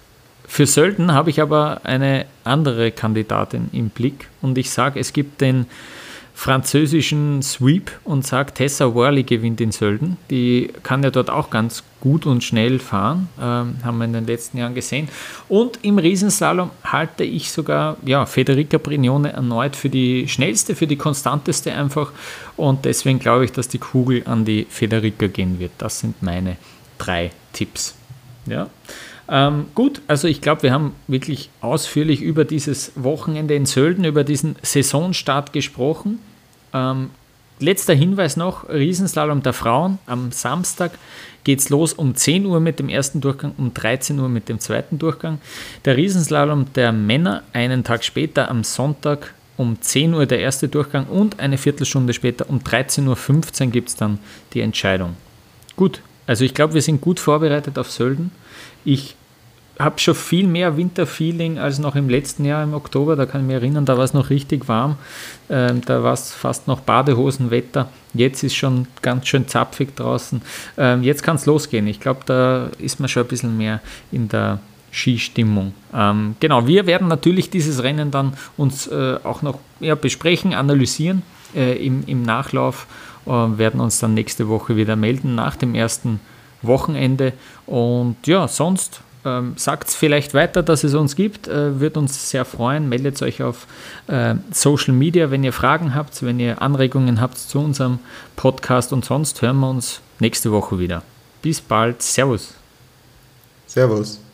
Für Sölden habe ich aber eine andere Kandidatin im Blick und ich sage, es gibt den französischen Sweep und sage, Tessa Worley gewinnt in Sölden. Die kann ja dort auch ganz gut und schnell fahren, haben wir in den letzten Jahren gesehen. Und im Riesenslalom halte ich sogar Federica Brignone erneut für die schnellste, für die konstanteste einfach und deswegen glaube ich, dass die Kugel an die Federica gehen wird. Das sind meine 3 Tipps. Ja. Gut, also ich glaube, wir haben wirklich ausführlich über dieses Wochenende in Sölden, über diesen Saisonstart gesprochen. Letzter Hinweis noch, Riesenslalom der Frauen. Am Samstag geht es los um 10 Uhr mit dem ersten Durchgang, um 13 Uhr mit dem zweiten Durchgang. Der Riesenslalom der Männer einen Tag später am Sonntag um 10 Uhr der erste Durchgang und eine Viertelstunde später um 13.15 Uhr gibt es dann die Entscheidung. Gut, also ich glaube, wir sind gut vorbereitet auf Sölden. Ich habe schon viel mehr Winterfeeling als noch im letzten Jahr im Oktober. Da kann ich mich erinnern, da war es noch richtig warm. Da war es fast noch Badehosenwetter. Jetzt ist schon ganz schön zapfig draußen. Jetzt kann es losgehen. Ich glaube, da ist man schon ein bisschen mehr in der Skistimmung. Genau, wir werden natürlich dieses Rennen dann uns auch noch besprechen, analysieren im Nachlauf. Werden uns dann nächste Woche wieder melden nach dem ersten Wochenende. Und ja, sonst sagt es vielleicht weiter, dass es uns gibt. Würde uns sehr freuen. Meldet euch auf Social Media, wenn ihr Fragen habt, wenn ihr Anregungen habt zu unserem Podcast. Und sonst hören wir uns nächste Woche wieder. Bis bald. Servus. Servus.